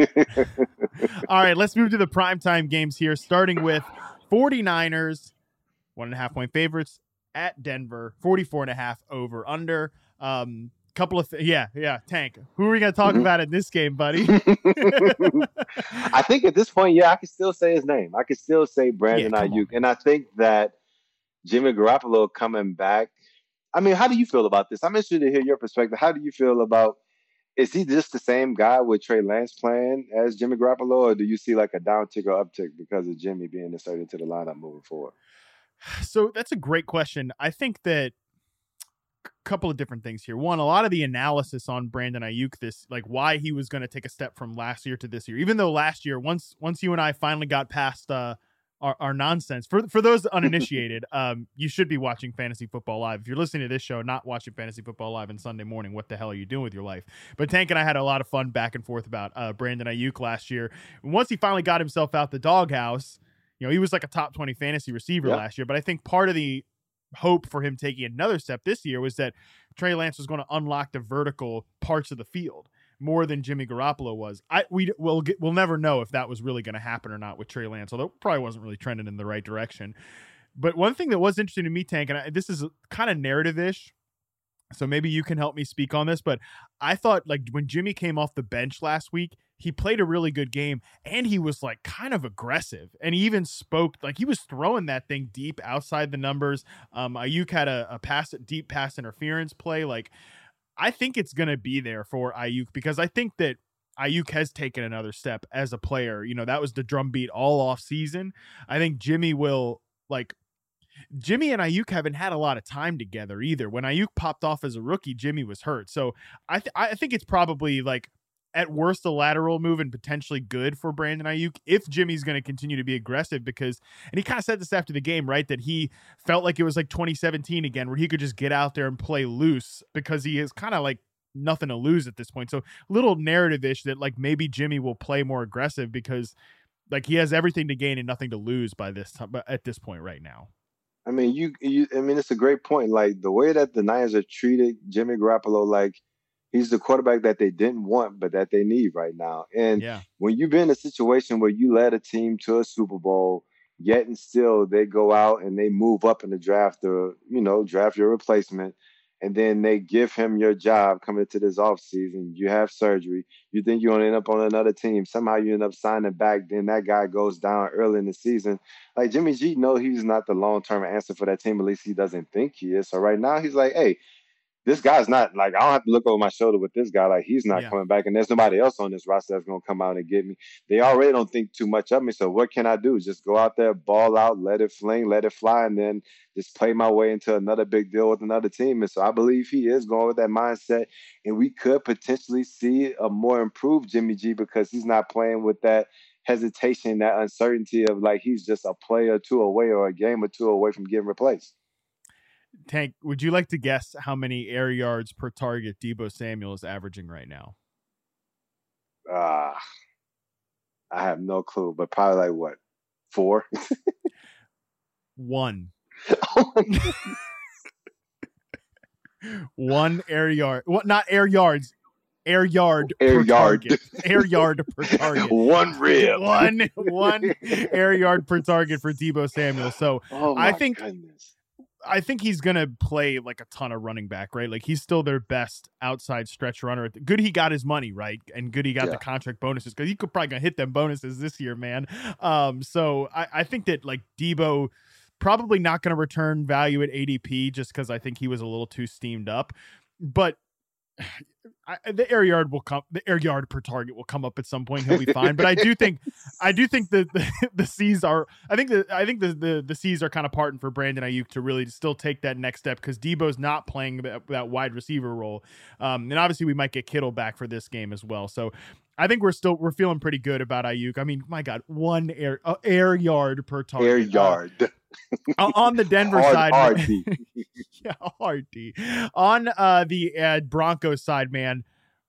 [SPEAKER 5] All right, let's move to the primetime games here, starting with 49ers, one and a half point favorites at Denver, forty-four and a half over under. Um, couple of, th- yeah, yeah, Tank. Who are we going to talk about in this game, buddy?
[SPEAKER 7] I think at this point, yeah, I can still say his name. I can still say Brandon
[SPEAKER 5] Yeah, come
[SPEAKER 7] Ayuk. And I think that Jimmy Garoppolo coming back. I mean, how do you feel about this? I'm interested to hear your perspective. How do you feel about, is he just the same guy with Trey Lance playing as Jimmy Garoppolo, or do you see like a downtick or uptick because of Jimmy being inserted to the lineup moving forward?
[SPEAKER 5] So that's a great question. I think that a couple of different things here. One, a lot of the analysis on Brandon Ayuk, this like why he was going to take a step from last year to this year, even though last year, once once you and I finally got past uh, our, our nonsense. For for those uninitiated, um, you should be watching Fantasy Football Live. If you're listening to this show, not watching Fantasy Football Live on Sunday morning, what the hell are you doing with your life? But Tank and I had a lot of fun back and forth about uh, Brandon Ayuk last year. And once he finally got himself out the doghouse, you know, he was like a top twenty fantasy receiver
[SPEAKER 7] Yeah.
[SPEAKER 5] last year. But I think part of the hope for him taking another step this year was that Trey Lance was going to unlock the vertical parts of the field more than Jimmy Garoppolo was. I we will get, we'll never know if that was really going to happen or not with Trey Lance, although it probably wasn't really trending in the right direction. But one thing that was interesting to me, Tank, and I, this is kind of narrative-ish, so maybe you can help me speak on this, but I thought like when Jimmy came off the bench last week, he played a really good game and he was like kind of aggressive and he even spoke like he was throwing that thing deep outside the numbers. Um, Ayuk had a, a pass, deep pass interference play. Like I think it's going to be there for Ayuk because I think that Ayuk has taken another step as a player. You know, that was the drumbeat all off season. I think Jimmy will like Jimmy and Ayuk haven't had a lot of time together either. When Ayuk popped off as a rookie, Jimmy was hurt. So I th- I think it's probably like at worst a lateral move and potentially good for Brandon Ayuk if Jimmy's going to continue to be aggressive because, and he kind of said this after the game, right? That he felt like it was like twenty seventeen again, where he could just get out there and play loose because he is kind of like nothing to lose at this point. So a little narrative-ish that like maybe Jimmy will play more aggressive because like he has everything to gain and nothing to lose by this time, at this point right now.
[SPEAKER 7] I mean, you, you, I mean, it's a great point. Like the way that the Niners are treated Jimmy Garoppolo, like he's the quarterback that they didn't want, but that they need right now. And
[SPEAKER 5] yeah.
[SPEAKER 7] when you've been in a situation where you led a team to a Super Bowl, yet and still they go out and they move up in the draft to, you know, draft your replacement. And then they give him your job coming into this offseason. You have surgery. You think you're going to end up on another team. Somehow you end up signing back. Then that guy goes down early in the season. Like Jimmy G, no, he's not the long-term answer for that team. At least he doesn't think he is. So right now he's like, hey, this guy's not like I don't have to look over my shoulder with this guy. Like he's not
[SPEAKER 5] Yeah.
[SPEAKER 7] coming back, and there's nobody else on this roster that's gonna come out and get me. They already don't think too much of me. So what can I do? Just go out there, ball out, let it fling, let it fly, and then just play my way into another big deal with another team. And so I believe he is going with that mindset, and we could potentially see a more improved Jimmy G because he's not playing with that hesitation, that uncertainty of like he's just a play or two away or a game or two away from getting replaced.
[SPEAKER 5] Tank, would you like to guess how many air yards per target Deebo Samuel is averaging right now?
[SPEAKER 7] Uh, I have no clue, but probably like what, four?
[SPEAKER 5] One. One air yard. What? Not air yards. Air yard.
[SPEAKER 7] Air
[SPEAKER 5] per
[SPEAKER 7] yard.
[SPEAKER 5] Target. Air yard per target.
[SPEAKER 7] One rib.
[SPEAKER 5] One. One air yard per target for Deebo Samuel. So
[SPEAKER 7] Oh my
[SPEAKER 5] I think.
[SPEAKER 7] goodness.
[SPEAKER 5] I think he's going to play like a ton of running back, right? Like he's still their best outside stretch runner. Good he got his money, right? And good he got
[SPEAKER 7] Yeah.
[SPEAKER 5] the contract bonuses because he could probably gonna hit them bonuses this year, man. Um, so I, I think that like Deebo probably not going to return value at A D P just because I think he was a little too steamed up. But I, the air yard will come. The air yard per target will come up at some point. He'll be fine. But I do think, I do think that the, the C's are. I think that I think the the the C's are kind of parting for Brandon Ayuk to really still take that next step because Deebo's not playing that, that wide receiver role, um, and obviously we might get Kittle back for this game as well. So I think we're still we're feeling pretty good about Ayuk. I mean, my God, one air uh, air yard per target.
[SPEAKER 7] Air yard.
[SPEAKER 5] Uh, on the Denver
[SPEAKER 7] Hard-
[SPEAKER 5] side,
[SPEAKER 7] hard
[SPEAKER 5] man-
[SPEAKER 7] D.
[SPEAKER 5] yeah, hard D. On uh, the uh, Broncos side, man,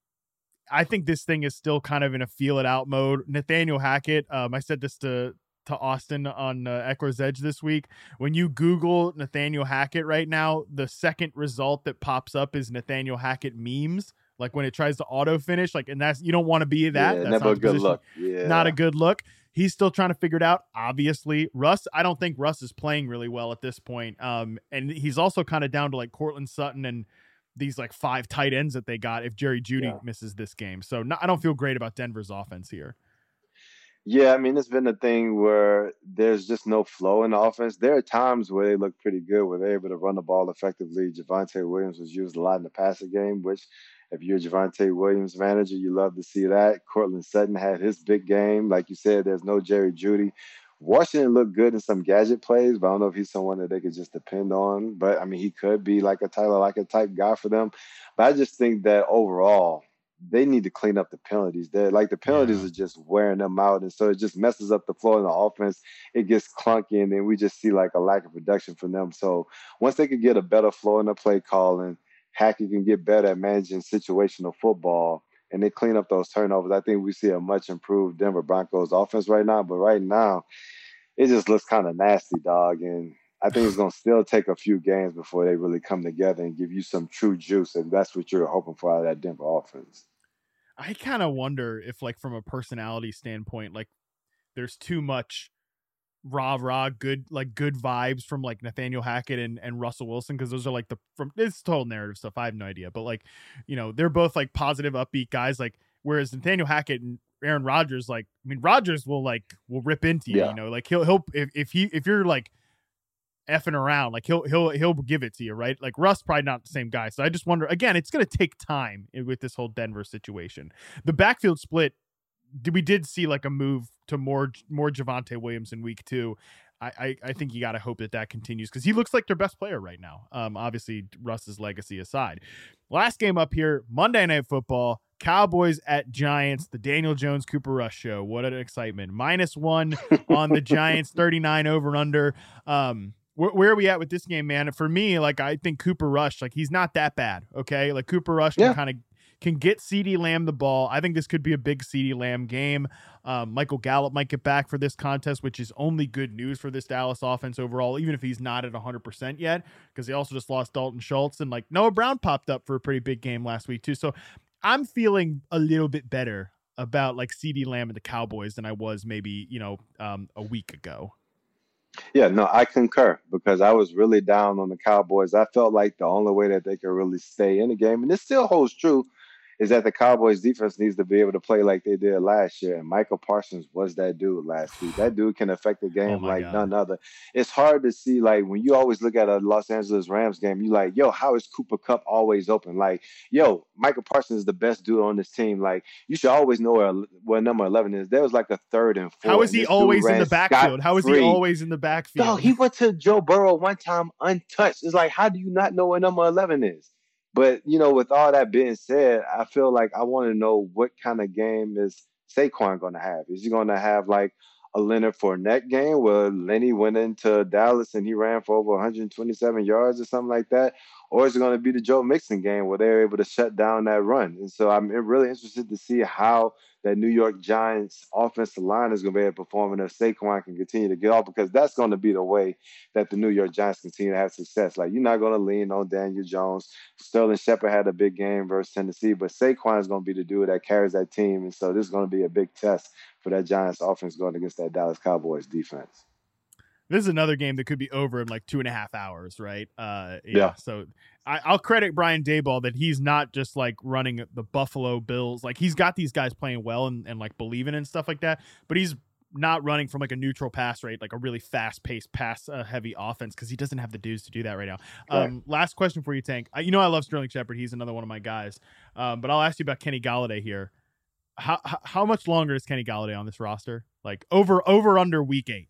[SPEAKER 5] I think this thing is still kind of in a feel it out mode. Nathaniel Hackett, um, I said this to to Austin on uh, Eckler's Edge this week. When you Google Nathaniel Hackett right now, the second result that pops up is Nathaniel Hackett memes. Like when it tries to auto finish, like, and that's you don't want to be that.
[SPEAKER 7] Yeah,
[SPEAKER 5] that's
[SPEAKER 7] never
[SPEAKER 5] not
[SPEAKER 7] a
[SPEAKER 5] the
[SPEAKER 7] good
[SPEAKER 5] position-
[SPEAKER 7] look. Yeah.
[SPEAKER 5] Not a good look. He's still trying to figure it out. Obviously, Russ, I don't think Russ is playing really well at this point. Um, and he's also kind of down to like Cortland Sutton and these like five tight ends that they got if Jerry Jeudy
[SPEAKER 7] Yeah.
[SPEAKER 5] misses this game. So not, I don't feel great about Denver's offense here.
[SPEAKER 7] Yeah, I mean, it's been a thing where there's just no flow in the offense. There are times where they look pretty good, where they're able to run the ball effectively. Javonte Williams was used a lot in the passing game, which if you're a Javonte Williams manager, you love to see that. Cortland Sutton had his big game. Like you said, there's no Jerry Jeudy. Washington looked good in some gadget plays, but I don't know if he's someone that they could just depend on. But, I mean, he could be like a Tyler Lockett type guy for them. But I just think that overall, they need to clean up the penalties. They're like the penalties
[SPEAKER 5] Yeah.
[SPEAKER 7] are just wearing them out, and so it just messes up the flow in the offense. It gets clunky, and then we just see like a lack of production from them. So once they could get a better flow in the play calling, Hackett can get better at managing situational football, and they clean up those turnovers. I think we see a much improved Denver Broncos offense right now. But right now, it just looks kind of nasty, dog. And I think it's going to still take a few games before they really come together and give you some true juice. And that's what you're hoping for out of that Denver offense.
[SPEAKER 5] I kind of wonder if, like, from a personality standpoint, like, there's too much rah rah good like good vibes from like Nathaniel Hackett and, and Russell Wilson, because those are like the from it's total narrative stuff. I have no idea, but like, you know, they're both like positive, upbeat guys. Like, whereas Nathaniel Hackett and Aaron Rodgers, like, I mean, Rodgers will like will rip into you,
[SPEAKER 7] Yeah.
[SPEAKER 5] you know, like he'll he'll if if he if you're like effing around, like he'll he'll he'll give it to you, right? Like Russ probably not the same guy. So I just wonder again, it's gonna take time with this whole Denver situation. The backfield split, we did see like a move to more more Javonte Williams in week two. I I, I think you got to hope that that continues because he looks like their best player right now. Um, obviously Russ's legacy aside. Last game up here, Monday Night Football, Cowboys at Giants, the Daniel Jones Cooper Rush show. What an excitement! Minus one on the Giants, thirty-nine over and under. Um, where, where are we at with this game, man? For me, like I think Cooper Rush, like he's not that bad. Okay, like Cooper Rush can
[SPEAKER 7] Yeah.
[SPEAKER 5] kind of. Can get CeeDee Lamb the ball. I think this could be a big CeeDee Lamb game. Um, Michael Gallup might get back for this contest, which is only good news for this Dallas offense overall, even if he's not at one hundred percent yet, because they also just lost Dalton Schultz, and like Noah Brown popped up for a pretty big game last week too. So I'm feeling a little bit better about like CeeDee Lamb and the Cowboys than I was maybe, you know, um, a week ago.
[SPEAKER 7] Yeah, no, I concur because I was really down on the Cowboys. I felt like the only way that they could really stay in the game, and this still holds true, is that the Cowboys defense needs to be able to play like they did last year. And Michael Parsons was that dude last week. That dude can affect the game
[SPEAKER 5] oh
[SPEAKER 7] like
[SPEAKER 5] God.
[SPEAKER 7] none other. It's hard to see, like, when you always look at a Los Angeles Rams game, you like, yo, how is Cooper Kupp always open? Like, yo, Michael Parsons is the best dude on this team. Like, you should always know where, where number eleven is. There was like a third and four.
[SPEAKER 5] How is he always in the backfield? How is he always in the backfield?
[SPEAKER 7] No, he went to Joe Burrow one time untouched. It's like, how do you not know where number eleven is? But, you know, with all that being said, I feel like I want to know what kind of game is Saquon going to have. Is he going to have like a Leonard Fournette game where Lenny went into Dallas and he ran for over one hundred twenty-seven yards or something like that? Or is it going to be the Joe Mixon game where they're able to shut down that run? And so I'm really interested to see how that New York Giants offensive line is going to be able to perform and if Saquon can continue to get off, because that's going to be the way that the New York Giants continue to have success. Like, you're not going to lean on Daniel Jones. Sterling Shepard had a big game versus Tennessee, but Saquon is going to be the dude that carries that team. And so this is going to be a big test for that Giants offense going against that Dallas Cowboys defense.
[SPEAKER 5] This is another game that could be over in like two and a half hours, right? Uh, yeah.
[SPEAKER 7] Yeah.
[SPEAKER 5] So I, I'll credit Brian Daboll that he's not just like running the Buffalo Bills. Like, he's got these guys playing well and, and like believing and stuff like that, but he's not running from like a neutral pass rate, like a really fast paced pass uh, heavy offense, because he doesn't have the dudes to do that right now.
[SPEAKER 7] Right.
[SPEAKER 5] Um, last question for you, Tank. I, you know, I love Sterling Shepard. He's another one of my guys. Um, but I'll ask you about Kenny Golladay here. How, how how much longer is Kenny Golladay on this roster? Like over over under week eight?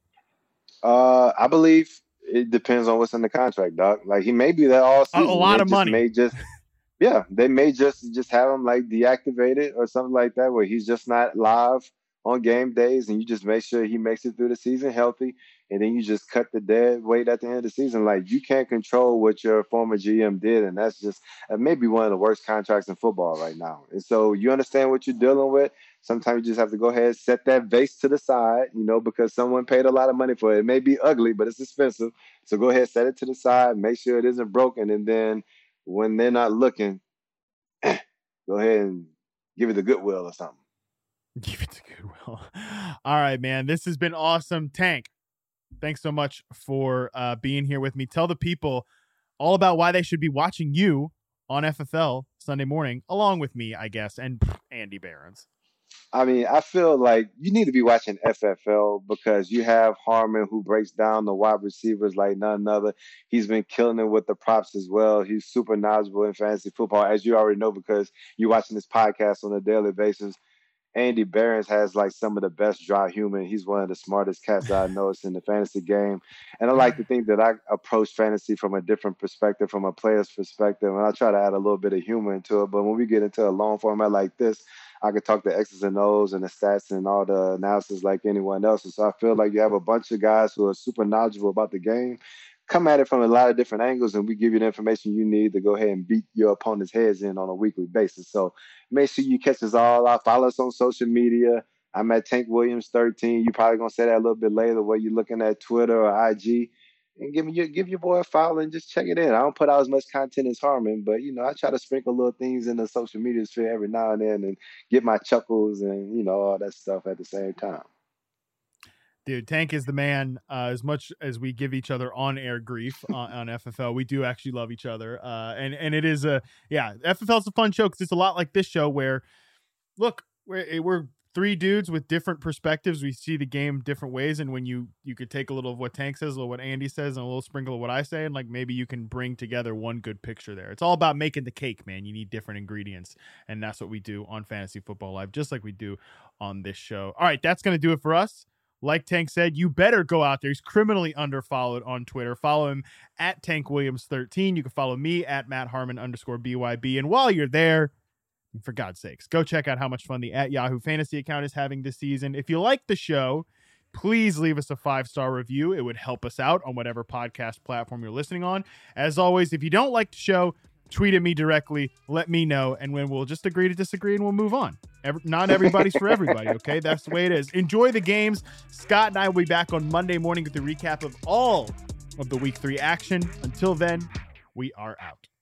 [SPEAKER 7] Uh, I believe it depends on what's in the contract, Doc. Like, he may be there all season.
[SPEAKER 5] A, a lot
[SPEAKER 7] they
[SPEAKER 5] of
[SPEAKER 7] just
[SPEAKER 5] money.
[SPEAKER 7] May just, yeah, they may just just have him like deactivated or something like that, where he's just not live on game days, and you just make sure he makes it through the season healthy, and then you just cut the dead weight at the end of the season. Like, you can't control what your former G M did, and that's just uh, maybe one of the worst contracts in football right now. And so you understand what you're dealing with. Sometimes you just have to go ahead and set that vase to the side, you know, because someone paid a lot of money for it. It may be ugly, but it's expensive. So go ahead, set it to the side, make sure it isn't broken, and then when they're not looking, go ahead and give it the goodwill or something.
[SPEAKER 5] Give it to Goodwill. All right, man. This has been awesome. Tank, thanks so much for uh, being here with me. Tell the people all about why they should be watching you on F F L Sunday morning, along with me, I guess, and Andy Behrens.
[SPEAKER 7] I mean, I feel like you need to be watching F F L because you have Harmon, who breaks down the wide receivers like none other. He's been killing it with the props as well. He's super knowledgeable in fantasy football, as you already know, because you're watching this podcast on a daily basis. Andy Behrens has like some of the best dry humor. He's one of the smartest cats that I know is in the fantasy game. And I like to think that I approach fantasy from a different perspective, from a player's perspective. And I try to add a little bit of humor into it. But when we get into a long format like this, I could talk the X's and O's and the stats and all the analysis like anyone else. And so I feel like you have a bunch of guys who are super knowledgeable about the game, come at it from a lot of different angles, and we give you the information you need to go ahead and beat your opponent's heads in on a weekly basis. So make sure you catch us all out. Follow us on social media. I'm at Tank Williams thirteen. You're probably going to say that a little bit later, where you're looking at Twitter or I G. And give me your, give your boy a follow and just check it in. I don't put out as much content as Harmon, but, you know, I try to sprinkle little things in the social media sphere every now and then and get my chuckles and, you know, all that stuff at the same time.
[SPEAKER 5] Dude, Tank is the man. Uh, as much as we give each other on-air grief on, on F F L, we do actually love each other. Uh, and, and it is a, yeah, F F L is a fun show because it's a lot like this show where, look, we're, we're three dudes with different perspectives. We see the game different ways. And when you, you could take a little of what Tank says, a little of what Andy says, and a little sprinkle of what I say, and like maybe you can bring together one good picture there. It's all about making the cake, man. You need different ingredients. And that's what we do on Fantasy Football Live, just like we do on this show. All right, that's going to do it for us. Like Tank said, you better go out there. He's criminally underfollowed on Twitter. Follow him at Tank Williams thirteen. You can follow me at Matt Harmon underscore B Y B. And while you're there, for God's sakes, go check out how much fun the at Yahoo Fantasy account is having this season. If you like the show, please leave us a five-star review. It would help us out on whatever podcast platform you're listening on. As always, if you don't like the show, tweet at me directly. Let me know, and when we'll just agree to disagree, and we'll move on. Every, not everybody's for everybody, okay? That's the way it is. Enjoy the games. Scott and I will be back on Monday morning with a recap of all of the week three action. Until then, we are out.